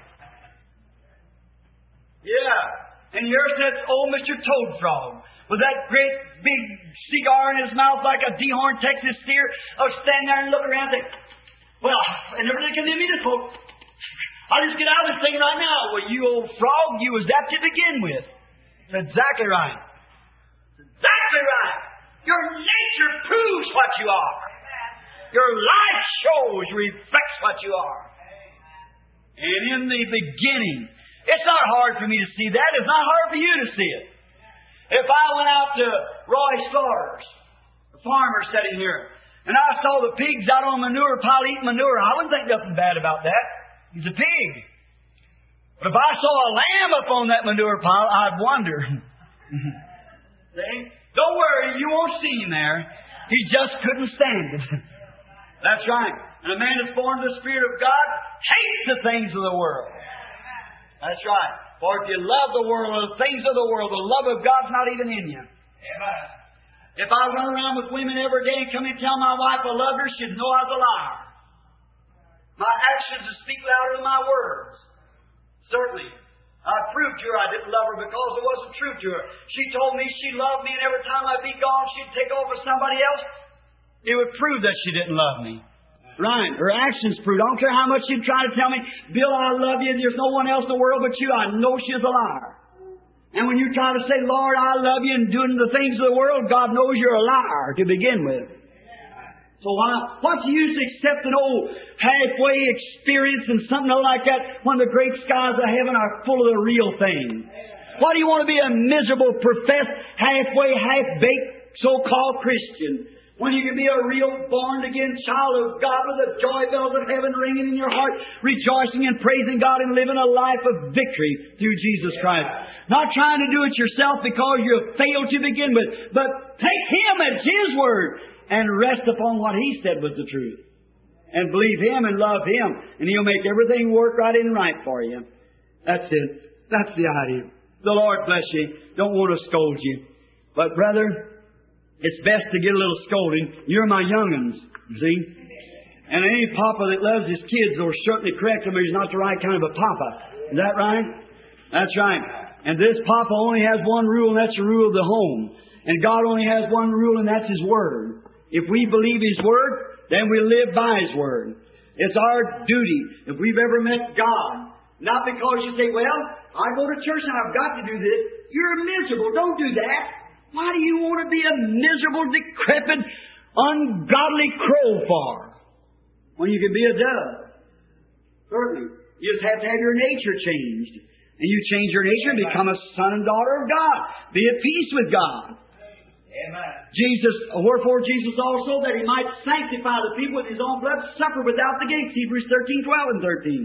Yeah. And here sits old Mister Toad Frog with that great big cigar in his mouth like a dehorned Texas steer. I'll stand there and look around and think, well, and everybody condemn me to quote. I'll just get out of this thing right now. Well, you old frog, you was that to begin with. That's exactly right. That's exactly right. Your nature proves what you are. Your life shows, reflects what you are. And in the beginning, it's not hard for me to see that. It's not hard for you to see it. If I went out to Roy Slaughter's, the farmer sitting here, and I saw the pigs out on manure pile eating manure, I wouldn't think nothing bad about that. He's a pig. But if I saw a lamb up on that manure pile, I'd wonder. See? Don't worry, you won't see him there. He just couldn't stand it. That's right. And a man that's born of the Spirit of God hates the things of the world. That's right. For if you love the world or the things of the world, the love of God's not even in you. Amen. If I run around with women every day and come and tell my wife I love her, she'd know I was a liar. My actions would speak louder than my words. Certainly. I proved to her I didn't love her because it wasn't true to her. She told me she loved me, and every time I'd be gone, she'd take over somebody else. It would prove that she didn't love me. Right. Her actions prove. I don't care how much she'd try to tell me, Bill, I love you, there's no one else in the world but you. I know she's a liar. And when you try to say, Lord, I love you, and doing the things of the world, God knows you're a liar to begin with. So why, what's the use of accepting old halfway experience and something like that when the great skies of heaven are full of the real thing? Why do you want to be a miserable, professed, halfway, half-baked, so-called Christian when you can be a real born-again child of God with the joy bells of heaven ringing in your heart, rejoicing and praising God and living a life of victory through Jesus Christ? Not trying to do it yourself because you have failed to begin with, but take Him at His Word and rest upon what He said was the truth. And believe Him and love Him, and He'll make everything work right and right for you. That's it. That's the idea. The Lord bless you. Don't want to scold you. But brother, it's best to get a little scolding. You're my young'uns, you see. And any papa that loves his kids will certainly correct him, but he's not the right kind of a papa. Is that right? That's right. And this papa only has one rule, and that's the rule of the home. And God only has one rule, and that's His Word. If we believe His Word, then we live by His Word. It's our duty, if we've ever met God. Not because you say, well, I go to church and I've got to do this. You're miserable. Don't do that. Why do you want to be a miserable, decrepit, ungodly crow for? When you can be a dove. Certainly. You just have to have your nature changed. And you change your nature and become a son and daughter of God. Be at peace with God. Amen. Jesus, wherefore Jesus also, that He might sanctify the people with His own blood, suffered without the gates. Hebrews thirteen, twelve and thirteen.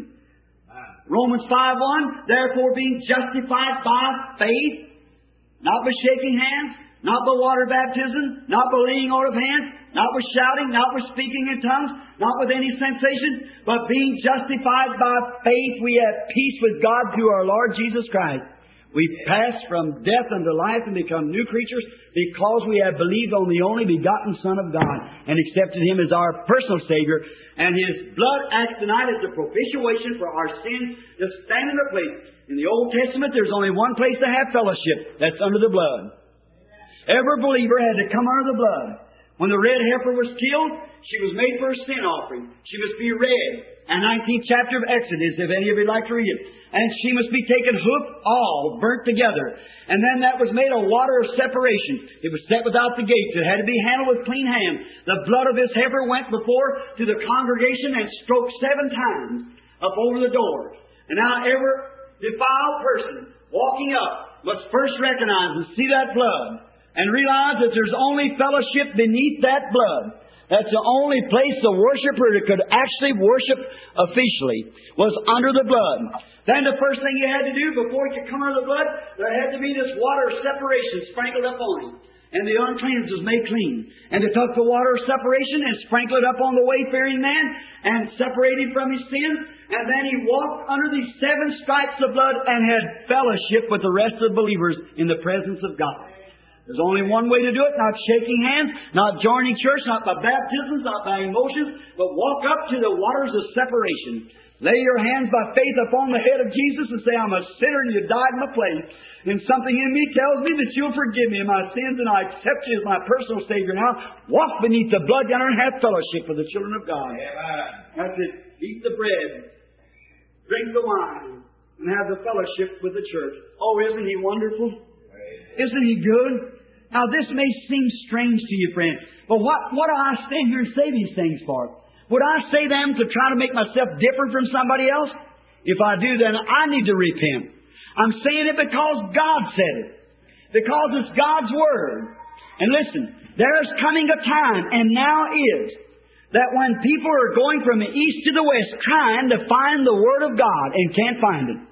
Romans five, one, therefore being justified by faith, not by shaking hands, not by water baptism, not by laying on of hands, not with shouting, not with speaking in tongues, not with any sensation, but being justified by faith, we have peace with God through our Lord Jesus Christ. We pass from death unto life and become new creatures because we have believed on the only begotten Son of God and accepted Him as our personal Savior. And His blood acts tonight as the propitiation for our sins to stand in the place. In the Old Testament, there's only one place to have fellowship. That's under the blood. Every believer had to come under the blood. When the red heifer was killed, she was made for a sin offering. She must be red. And nineteenth chapter of Exodus, if any of you would like to read it. And she must be taken hoof all, burnt together. And then that was made a water of separation. It was set without the gates. It had to be handled with clean hands. The blood of this heifer went before to the congregation and stroked seven times up over the door. And now every defiled person walking up must first recognize and see that blood and realize that there's only fellowship beneath that blood. That's the only place the worshiper could actually worship officially, was under the blood. Then the first thing you had to do before you could come under the blood, there had to be this water of separation sprinkled up on him. And the uncleanness was made clean. And they took the water of separation and sprinkled it up on the wayfaring man and separated him from his sins. And then he walked under these seven stripes of blood and had fellowship with the rest of the believers in the presence of God. There's only one way to do it, not shaking hands, not joining church, not by baptisms, not by emotions, but walk up to the waters of separation. Lay your hands by faith upon the head of Jesus and say, I'm a sinner and you died in my place. And something in me tells me that you'll forgive me of my sins and I accept you as my personal Savior now. Walk beneath the blood yonder and have fellowship with the children of God. Amen. That's it. Eat the bread, drink the wine, and have the fellowship with the church. Oh, isn't He wonderful? Isn't He good? Now, this may seem strange to you, friend, but what, what do I stand here and say these things for? Would I say them to try to make myself different from somebody else? If I do, then I need to repent. I'm saying it because God said it. Because it's God's Word. And listen, there's coming a time, and now is, that when people are going from the east to the west trying to find the Word of God and can't find it.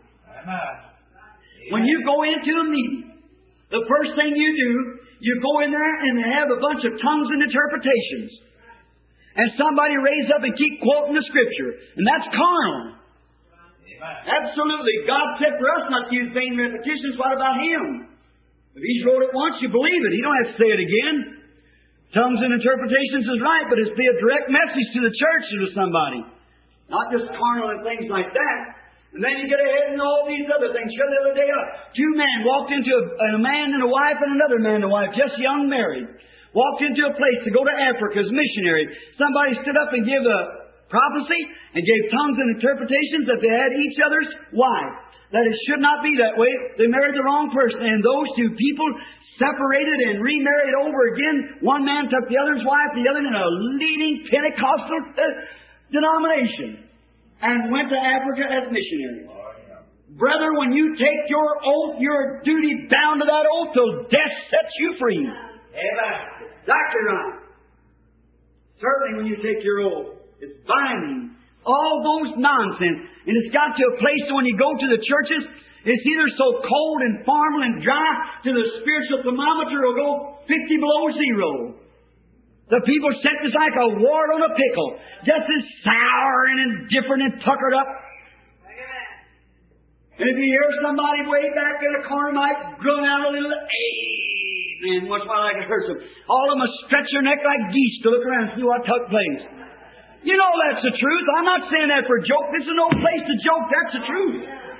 When you go into a meeting, the first thing you do, you go in there and they have a bunch of tongues and interpretations. And somebody raise up and keep quoting the Scripture. And that's carnal. Amen. Absolutely. God said for us not to use vain repetitions. What about Him? If He's wrote it once, you believe it. He don't have to say it again. Tongues and interpretations is right, but it's be a direct message to the church or to somebody. Not just carnal and things like that. And then you get ahead and all these other things. Shut the other day up. Two men walked into a, a man and a wife and another man and a wife, just young married. Walked into a place to go to Africa as missionaries. Somebody stood up and gave a prophecy and gave tongues and interpretations that they had each other's wife. that it should not be that way. They married the wrong person. And those two people separated and remarried over again. One man took the other's wife, the other in a leading Pentecostal uh, denomination, and went to Africa as missionaries. Brother, when you take your oath, your duty bound to that oath till death sets you free. Amen. Exactly right. Certainly when you take your oath, it's binding. All those nonsense. And it's got to a place when you go to the churches, it's either so cold and formal and dry to the spiritual thermometer will go fifty below zero. The people sit just like a wart on a pickle, just as sour and indifferent and tuckered up. And if you hear somebody way back in a corner might groan out a little, amen, once in a while I can hear some. All of them will stretch their neck like geese to look around and see what took place. You know that's the truth. I'm not saying that for a joke. This is no place to joke. That's the truth.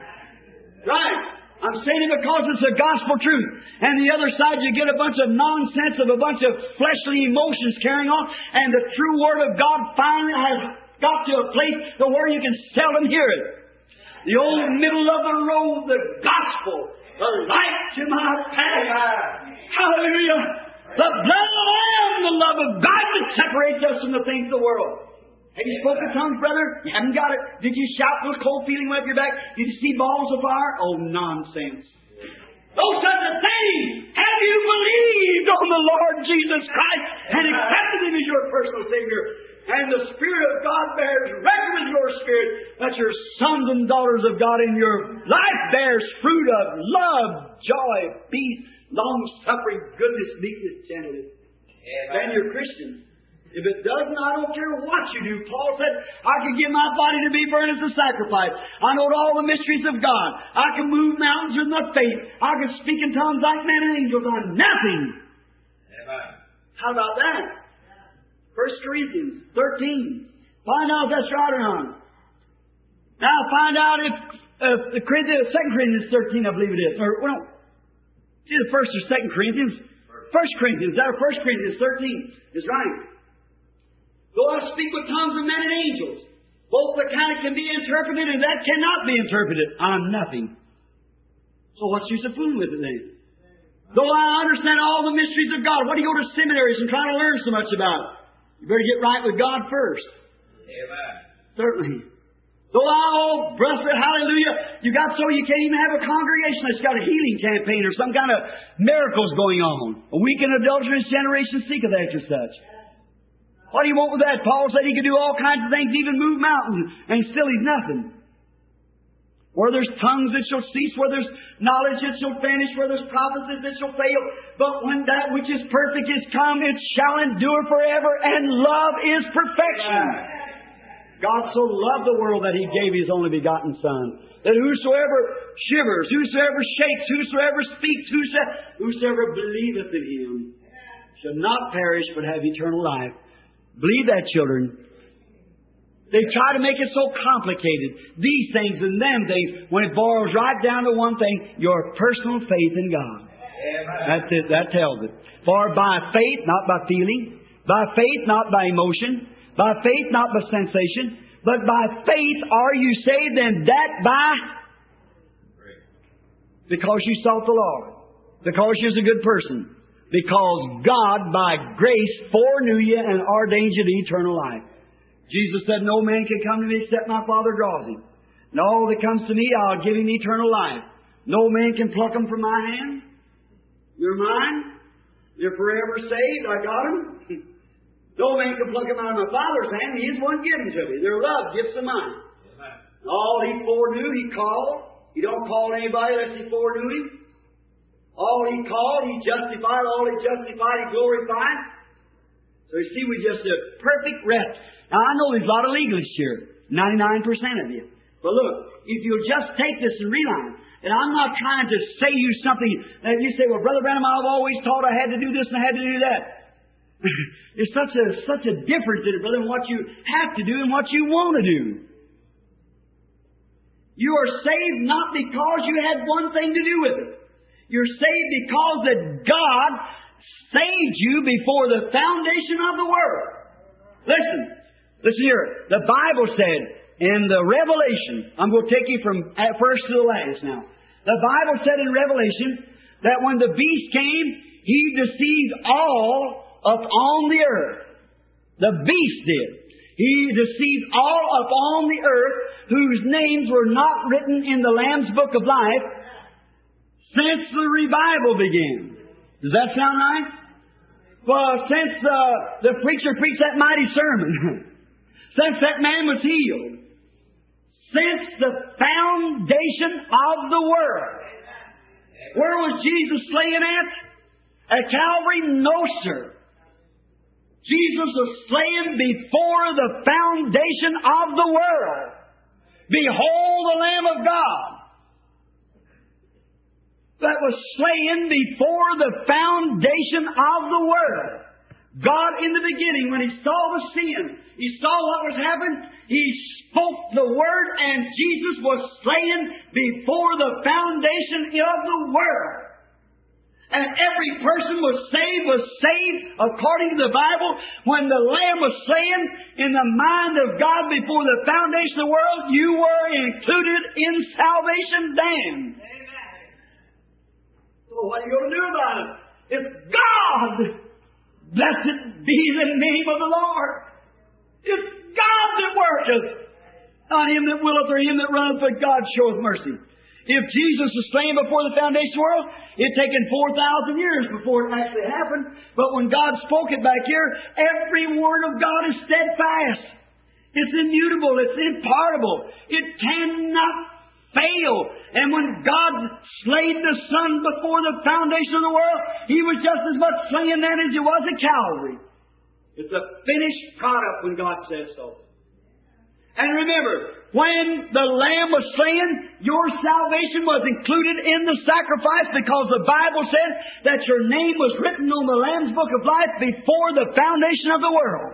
Right. I'm saying it because it's the gospel truth. And the other side, you get a bunch of nonsense of a bunch of fleshly emotions carrying on, and the true Word of God finally has got to a place to where you can seldom hear it. The old middle of the road, the gospel, the light to my path. Hallelujah. The blood of the Lamb, the love of God that separates us from the things of the world. Have you spoken tongues, brother? You haven't got it. Did you shout those cold feeling went up your back? Did you see balls of fire? Oh, nonsense. Those such a things. Have you believed on the Lord Jesus Christ and accepted Him as your personal Savior? And the Spirit of God bears record with your spirit that you're sons and daughters of God, and your life bears fruit of love, joy, peace, long-suffering, goodness, meekness, gentleness. Then you're Christian. If it doesn't, I don't care what you do. Paul said, I can give my body to be burned as a sacrifice. I know all the mysteries of God. I can move mountains with my faith. I can speak in tongues like men and angels. I'm nothing. Amen. How about that? First Corinthians thirteen. Find out if that's right or not. Now find out if, if the Corinthians, Second Corinthians thirteen, I believe it is. Or, well, see the first or Second Corinthians? First Corinthians. That or First Corinthians thirteen is right. Though I speak with tongues of men and angels, both the kind that can be interpreted and that cannot be interpreted, I'm nothing. So what's use of fooling with it then? Though I understand all the mysteries of God, what do you go to seminaries and try to learn so much about? You better get right with God first. Amen. Certainly. Though I, oh, blessed, hallelujah, you got so you can't even have a congregation that's got a healing campaign or some kind of miracles going on. A weak and adulterous generation seeketh after such. What do you want with that? Paul said he could do all kinds of things, even move mountains, and still he's nothing. Where there's tongues it shall cease, where there's knowledge it shall vanish, where there's prophecies it shall fail. But when that which is perfect is come, it shall endure forever, and love is perfection. God so loved the world that He gave His only begotten Son, that whosoever shivers, whosoever shakes, whosoever speaks, whosoever, whosoever believeth in Him shall not perish but have eternal life. Believe that, children. They try to make it so complicated. These things and them things, when it boils right down to one thing, your personal faith in God. Amen. That's it. That tells it. For by faith, not by feeling. By faith, not by emotion. By faith, not by sensation. But by faith are you saved, and that by... Because you sought the Lord. Because you're a good person. Because God, by grace, foreknew you and ordained you to eternal life. Jesus said, no man can come to me except my Father draws him. And all that comes to me, I'll give him eternal life. No man can pluck them from my hand. You're mine. You're forever saved. I got them. No man can pluck them out of my Father's hand. He is one given to me. They're love, gifts of mine. All He foreknew, He called. He don't call anybody unless He foreknew him. All He called, He justified. All He justified, He glorified. So you see, we just a perfect rest. Now, I know there's a lot of legalists here. ninety-nine percent of you. But look, if you'll just take this and realize, and I'm not trying to say you something that you say, well, Brother Branham, I've always taught I had to do this and I had to do that. There's such a, such a difference in it, brother, in what you have to do and what you want to do. You are saved not because you had one thing to do with it. You're saved because that God saved you before the foundation of the world. Listen, listen here. The Bible said, in the Revelation, I'm going to take you from at first to the last now. The Bible said in Revelation that when the beast came, he deceived all upon the earth. The beast did. He deceived all upon the earth whose names were not written in the Lamb's Book of Life since the revival began. Does that sound right? Well, since uh, the preacher preached that mighty sermon, since that man was healed, since the foundation of the world. Where was Jesus slain at? At Calvary? No, sir. Jesus was slain before the foundation of the world. Behold the Lamb of God that was slain before the foundation of the world. God in the beginning, when He saw the sin, He saw what was happening, He spoke the Word, and Jesus was slain before the foundation of the world. And every person was saved, was saved according to the Bible when the Lamb was slain in the mind of God before the foundation of the world. You were included in salvation then. Amen. So what are you going to do about it? It's God. Blessed be the name of the Lord. It's God that worketh, not him that willeth or him that runneth, but God showeth mercy. If Jesus was slain before the foundation of the world, it had taken four thousand years before it actually happened. But when God spoke it back here, every word of God is steadfast. It's immutable. It's impartable. It cannot fail. And when God slayed the Son before the foundation of the world, He was just as much slain then as He was at Calvary. It's a finished product when God says so. And remember, when the Lamb was slain, your salvation was included in the sacrifice because the Bible said that your name was written on the Lamb's Book of Life before the foundation of the world.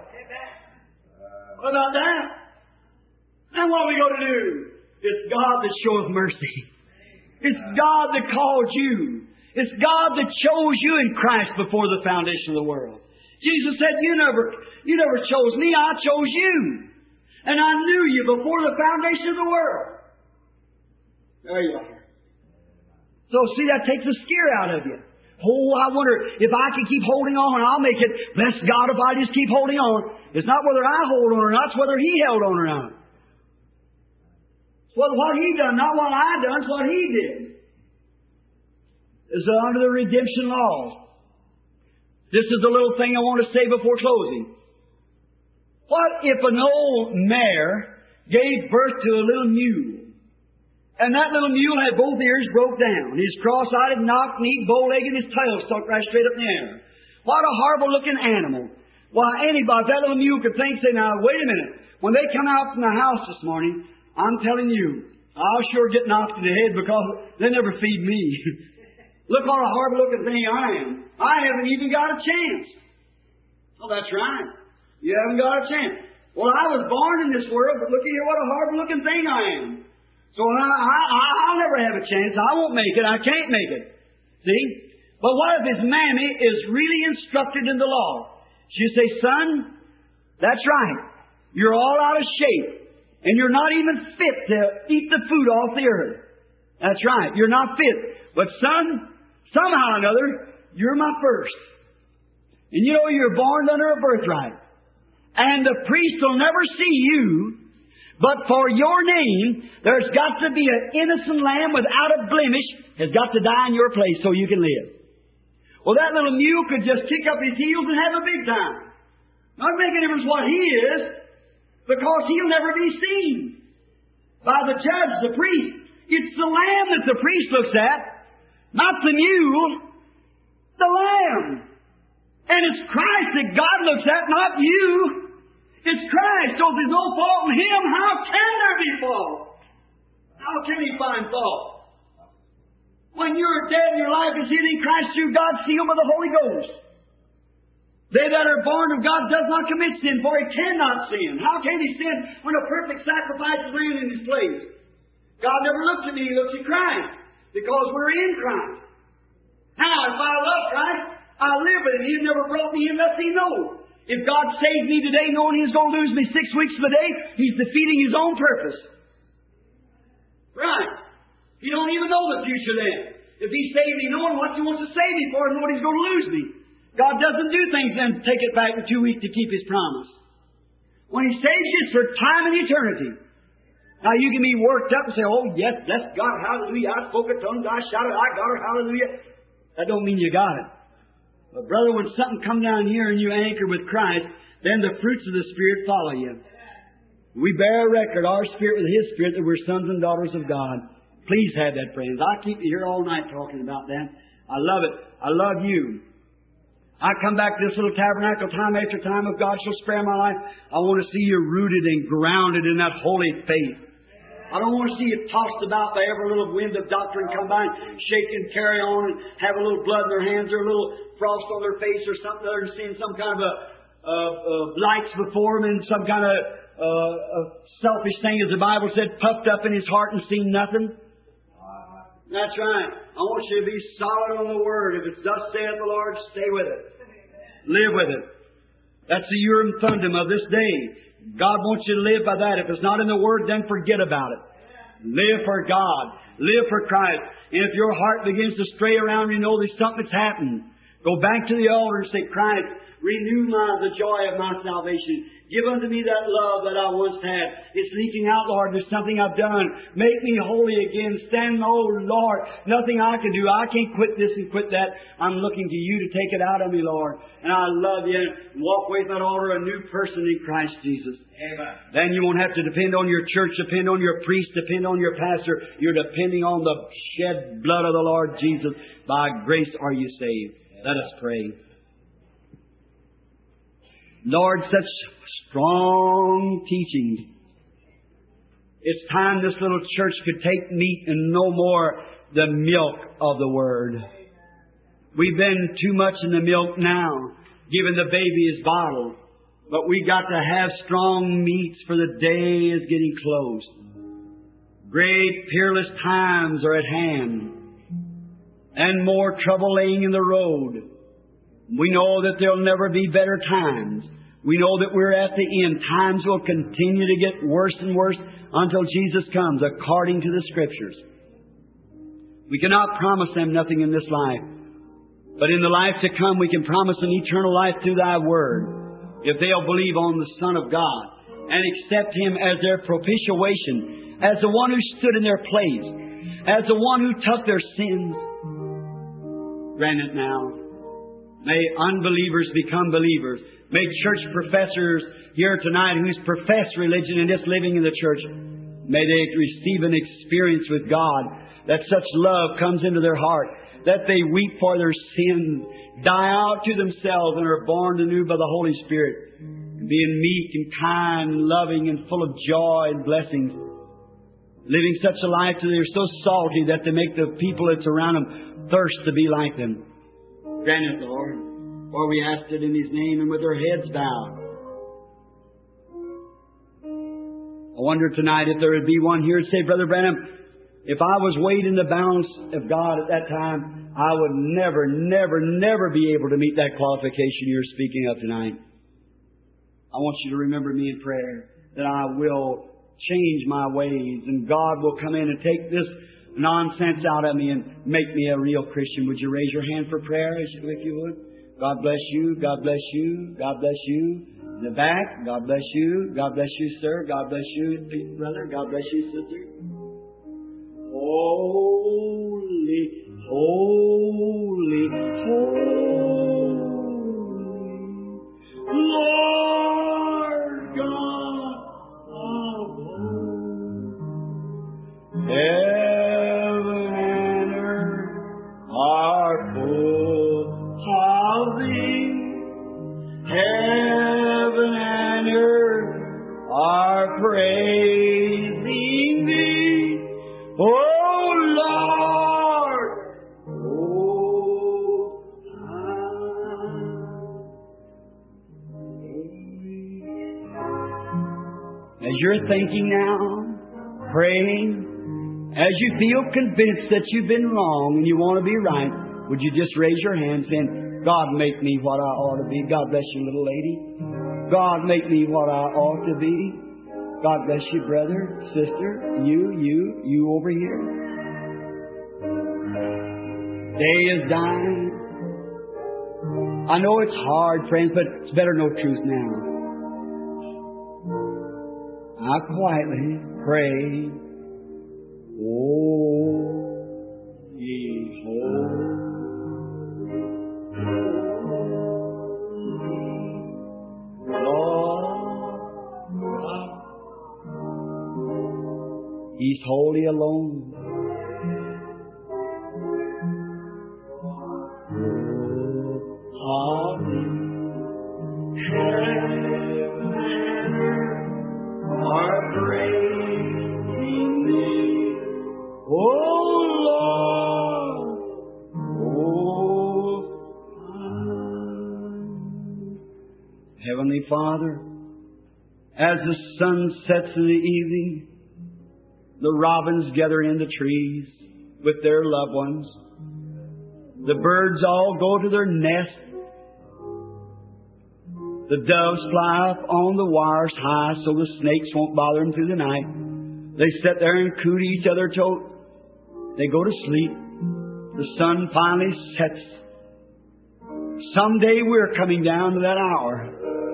What about that? And what are we going to do? It's God that showeth mercy. It's God that called you. It's God that chose you in Christ before the foundation of the world. Jesus said, you never, you never chose me, I chose you. And I knew you before the foundation of the world. There you are. So see, that takes the scare out of you. Oh, I wonder if I can keep holding on, I'll make it. Bless God if I just keep holding on. It's not whether I hold on or not, it's whether He held on or not. It's what He done, not what I done, it's what He did. It's under the redemption law. This is the little thing I want to say before closing. What if an old mare gave birth to a little mule? And that little mule had both ears broke down. He's cross-eyed, knock-kneed, bow-legged, and his tail stuck right straight up in the air. What a horrible-looking animal. Why, anybody, that little mule could think, say, now, wait a minute. When they come out from the house this morning, I'm telling you, I'll sure get knocked in the head because they never feed me. Look what a horrible-looking thing I am. I haven't even got a chance. Oh, that's right. You haven't got a chance. Well, I was born in this world, but look at here, what a horrible-looking thing I am. So I, I, I'll never have a chance. I won't make it. I can't make it. See? But what if his mammy is really instructed in the law? She'll say, son, that's right. You're all out of shape. And you're not even fit to eat the food off the earth. That's right. You're not fit. But son, somehow or another, you're my first. And you know you're born under a birthright. And the priest will never see you, but for your name, there's got to be an innocent lamb without a blemish has got to die in your place so you can live. Well, that little mule could just kick up his heels and have a big time. Not making a difference what he is, because he'll never be seen by the judge, the priest. It's the lamb that the priest looks at, not the mule, the lamb. And it's Christ that God looks at, not you. It's Christ. So if there's no fault in Him, how can there be fault? How can He find fault? When you're dead and your life is hid in Christ through God, sealed by the Holy Ghost. They that are born of God does not commit sin, for he cannot sin. How can he sin when a perfect sacrifice is laying in his place? God never looks at me, He looks at Christ, because we're in Christ. Now, if I love Christ, I live with Him. He never brought me in lest He know. If God saved me today knowing He was going to lose me six weeks of the day, He's defeating His own purpose. Right. He don't even know the future then. If He saved me knowing what He wants to save me for and knowing He's going to lose me. God doesn't do things and take it back in two weeks to keep His promise. When He saves you, it's for time and eternity. Now you can be worked up and say, oh yes, bless God, hallelujah, I spoke in tongues, I shouted, I got her, hallelujah. That don't mean you got it. But brother, when something come down here and you anchor with Christ, then the fruits of the Spirit follow you. We bear a record, our spirit with His Spirit, that we're sons and daughters of God. Please have that, friends. I keep you here all night talking about that. I love it. I love you. I come back to this little tabernacle time after time. If God shall spare my life, I want to see you rooted and grounded in that holy faith. I don't want to see you tossed about by every little wind of doctrine come by and shake and carry on and have a little blood in their hands or a little frost on their face or something other than seeing some kind of a, uh, uh, lights before them and some kind of uh, a selfish thing, as the Bible said, puffed up in his heart and seen nothing. That's right. I want you to be solid on the Word. If it's thus saith the Lord, stay with it. Live with it. That's the urim thundum of this day. God wants you to live by that. If it's not in the Word, then forget about it. Live for God. Live for Christ. And if your heart begins to stray around, you know there's something that's happened. Go back to the altar and say, Christ, renew my, the joy of my salvation. Give unto me that love that I once had. It's leaking out, Lord. There's something I've done. Make me holy again. Stand, oh Lord. Nothing I can do. I can't quit this and quit that. I'm looking to you to take it out of me, Lord. And I love you. And walk away from that altar a new person in Christ Jesus. Amen. Then you won't have to depend on your church, depend on your priest, depend on your pastor. You're depending on the shed blood of the Lord Jesus. By grace are you saved. Let us pray. Lord, such strong teachings. It's time this little church could take meat and no more the milk of the Word. We've been too much in the milk now, giving the baby his bottle. But we got to have strong meats, for the day is getting close. Great peerless times are at hand, and more trouble laying in the road. We know that there'll never be better times. We know that we're at the end. Times will continue to get worse and worse until Jesus comes, according to the Scriptures. We cannot promise them nothing in this life. But in the life to come, we can promise an eternal life through Thy Word, if they'll believe on the Son of God and accept Him as their propitiation, as the one who stood in their place, as the one who took their sins. Grant it now. May unbelievers become believers. May church professors here tonight who's profess religion and just living in the church, may they receive an experience with God, that such love comes into their heart, that they weep for their sins, die out to themselves, and are born anew by the Holy Spirit, being meek and kind and loving and full of joy and blessings, living such a life that they're so salty that they make the people that's around them thirst to be like them. Grant it, Lord. For we asked it in His name and with our heads bowed. I wonder tonight if there would be one here and say, Brother Branham, if I was weighed in the balance of God at that time, I would never, never, never be able to meet that qualification you're speaking of tonight. I want you to remember me in prayer, that I will change my ways and God will come in and take this nonsense out of me and make me a real Christian. Would you raise your hand for prayer if you would? God bless you. God bless you. God bless you. In the back, God bless you. God bless you, sir. God bless you, brother. God bless you, sister. Holy, holy, holy, Lord God of hosts. Heaven and earth are full of Thee. Heaven and earth are praising Thee. Oh Lord, oh as you're thinking now, praying, as you feel convinced that you've been wrong and you want to be right, would you just raise your hand saying, God, make me what I ought to be. God bless you, little lady. God, make me what I ought to be. God bless you, brother, sister, you, you, you over here. Day is dying. I know it's hard, friends, but it's better to know truth now. I quietly pray. Oh, ye holy. He's holy alone. Holy, heaven and earth are praising Thee, oh Lord, oh Heavenly Father, as the sun sets in the evening, the robins gather in the trees with their loved ones. The birds all go to their nest. The doves fly up on the wires high so the snakes won't bother them through the night. They sit there and coo to each other till they go to sleep. The sun finally sets. Someday we're coming down to that hour.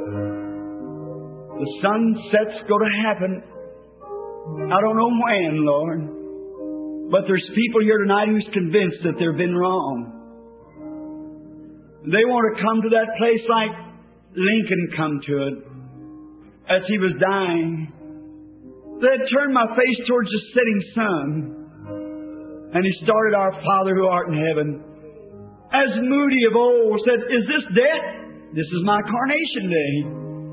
The sunset's going to happen. I don't know when, Lord. But there's people here tonight who's convinced that they've been wrong. They want to come to that place like Lincoln come to it as he was dying. They had turned my face towards the setting sun. And he started, Our Father who art in heaven. As Moody of old said, Is this death? This is my coronation day.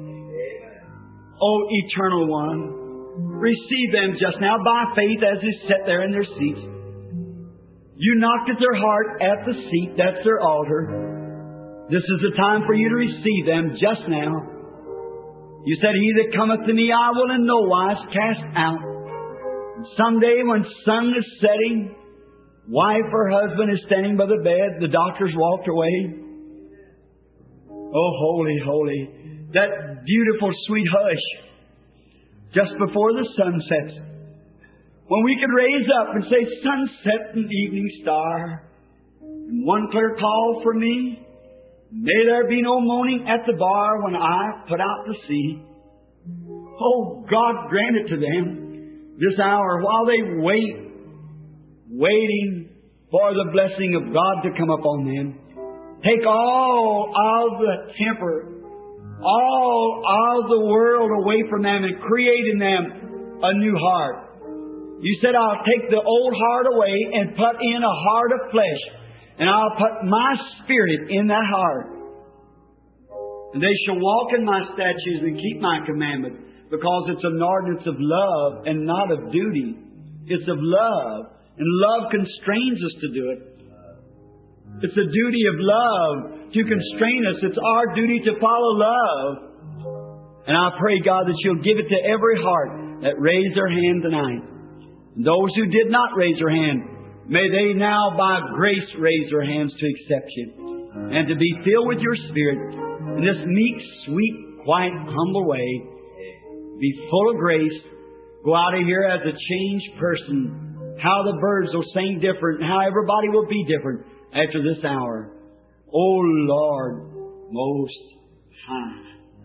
O Eternal One, receive them just now by faith as they sit there in their seats. You knocked at their heart at the seat. That's their altar. This is the time for you to receive them just now. You said, He that cometh to me I will in no wise cast out. And someday when sun is setting, wife or husband is standing by the bed, the doctor's walked away. Oh, holy, holy. That beautiful sweet hush just before the sun sets. When we could raise up and say, Sunset and evening star, and one clear call for me, may there be no moaning at the bar when I put out to sea. Oh, God, grant it to them this hour while they wait, waiting for the blessing of God to come upon them. Take all of the temper, all of the world away from them and create in them a new heart. You said, I'll take the old heart away and put in a heart of flesh, and I'll put my Spirit in that heart. And they shall walk in my statutes and keep my commandments, because it's an ordinance of love and not of duty. It's of love, and love constrains us to do it. It's a duty of love to constrain us. It's our duty to follow love. And I pray, God, that You'll give it to every heart that raised their hand tonight. And those who did not raise their hand, may they now by grace raise their hands to accept You and to be filled with Your Spirit in this meek, sweet, quiet, humble way. Be full of grace. Go out of here as a changed person. How the birds will sing different, and how everybody will be different after this hour. O Lord Most High.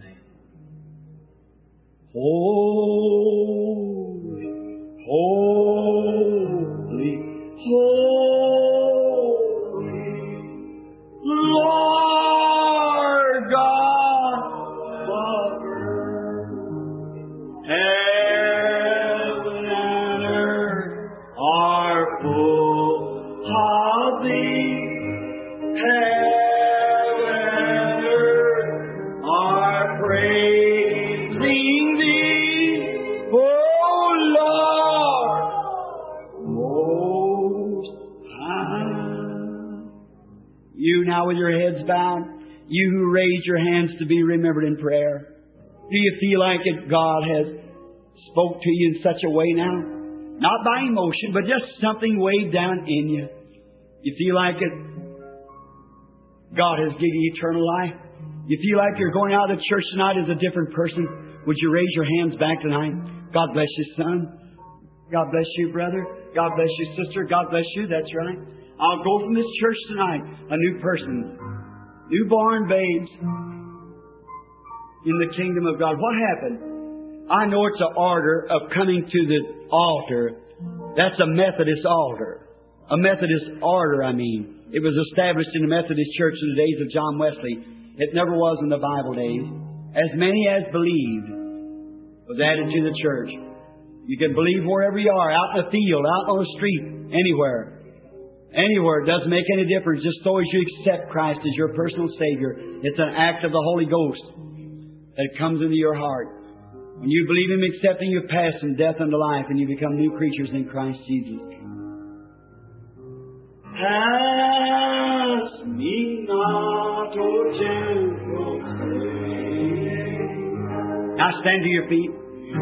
Holy, holy, holy, Lord God of earth. Heaven and earth are full of Thee. Heaven and earth are praising Thee, O Lord Most High. You now with your heads bowed, you who raised your hands to be remembered in prayer, do you feel like it, God has spoke to you in such a way now? Not by emotion, but just something way down in you. You feel like it. God has given you eternal life. You feel like you're going out of the church tonight as a different person. Would you raise your hands back tonight? God bless you, son. God bless you, brother. God bless you, sister. God bless you. That's right. I'll go from this church tonight a new person. Newborn babes in the kingdom of God. What happened? I know it's an order of coming to the altar. That's a Methodist altar. A Methodist order, I mean. It was established in the Methodist Church in the days of John Wesley. It never was in the Bible days. As many as believed was added to the church. You can believe wherever you are, out in the field, out on the street, anywhere. Anywhere. It doesn't make any difference. Just so as you accept Christ as your personal Savior, it's an act of the Holy Ghost that comes into your heart. When you believe Him accepting, you pass from death unto life and you become new creatures in Christ Jesus. Pass me not, O gentle Savior. Now stand to your feet.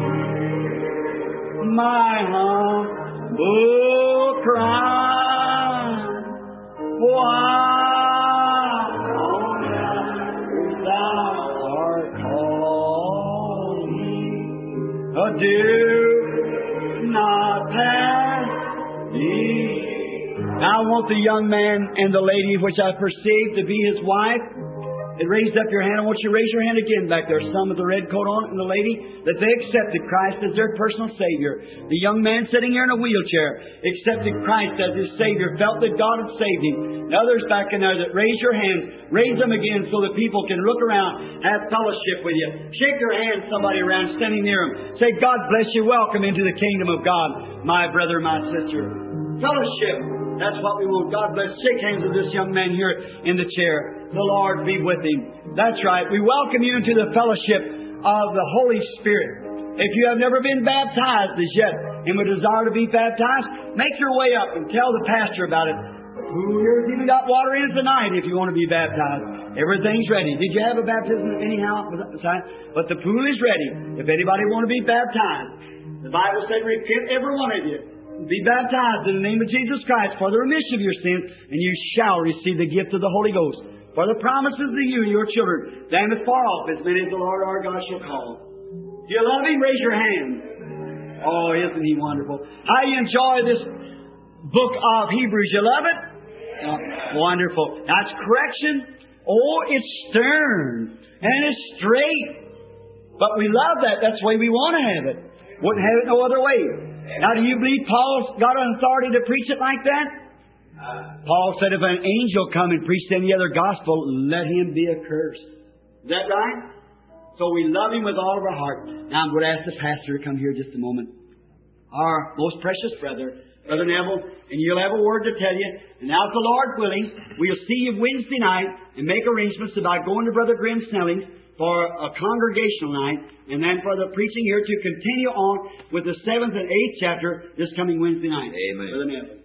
My humble cry, while Thou art calling, do not pass me. Now I want the young man and the lady, which I perceive to be his wife, and raised up your hand. I want you to raise your hand again back there. Some with the red coat on and the lady, that they accepted Christ as their personal Savior. The young man sitting here in a wheelchair accepted Christ as his Savior, felt that God had saved him. And others back in there that raise your hands, raise them again so that people can look around, have fellowship with you. Shake your hand, somebody around standing near them. Say, God bless you. Welcome into the kingdom of God, my brother, my sister. Fellowship. That's what we want. God bless. Shake hands with this young man here in the chair. The Lord be with him. That's right. We welcome you into the fellowship of the Holy Spirit. If you have never been baptized as yet and would desire to be baptized, make your way up and tell the pastor about it. The pool here's even got water in it tonight if you want to be baptized. Everything's ready. Did you have a baptism anyhow? But the pool is ready. If anybody want to be baptized, the Bible said, repent every one of you. Be baptized in the name of Jesus Christ for the remission of your sins, and you shall receive the gift of the Holy Ghost. For the promises to you and your children, them as far off as many as the Lord our God shall call. Do you love Him? Raise your hand. Oh, isn't He wonderful? How you enjoy this book of Hebrews? You love it? Oh, wonderful. Now it's correction. Oh, it's stern and it's straight. But we love that. That's the way we want to have it. Wouldn't have it no other way. Now, do you believe Paul's got an authority to preach it like that? Paul said, if an angel come and preach any other gospel, let him be accursed. Is that right? So we love him with all of our heart. Now I'm going to ask the pastor to come here just a moment. Our most precious brother, Brother Neville, and you'll have a word to tell you. And now, if the Lord willing, we'll see you Wednesday night and make arrangements about going to Brother Grim Snelling's for a congregational night, and then for the preaching here to continue on with the seventh and eighth chapter this coming Wednesday night. Amen. Brother Neville.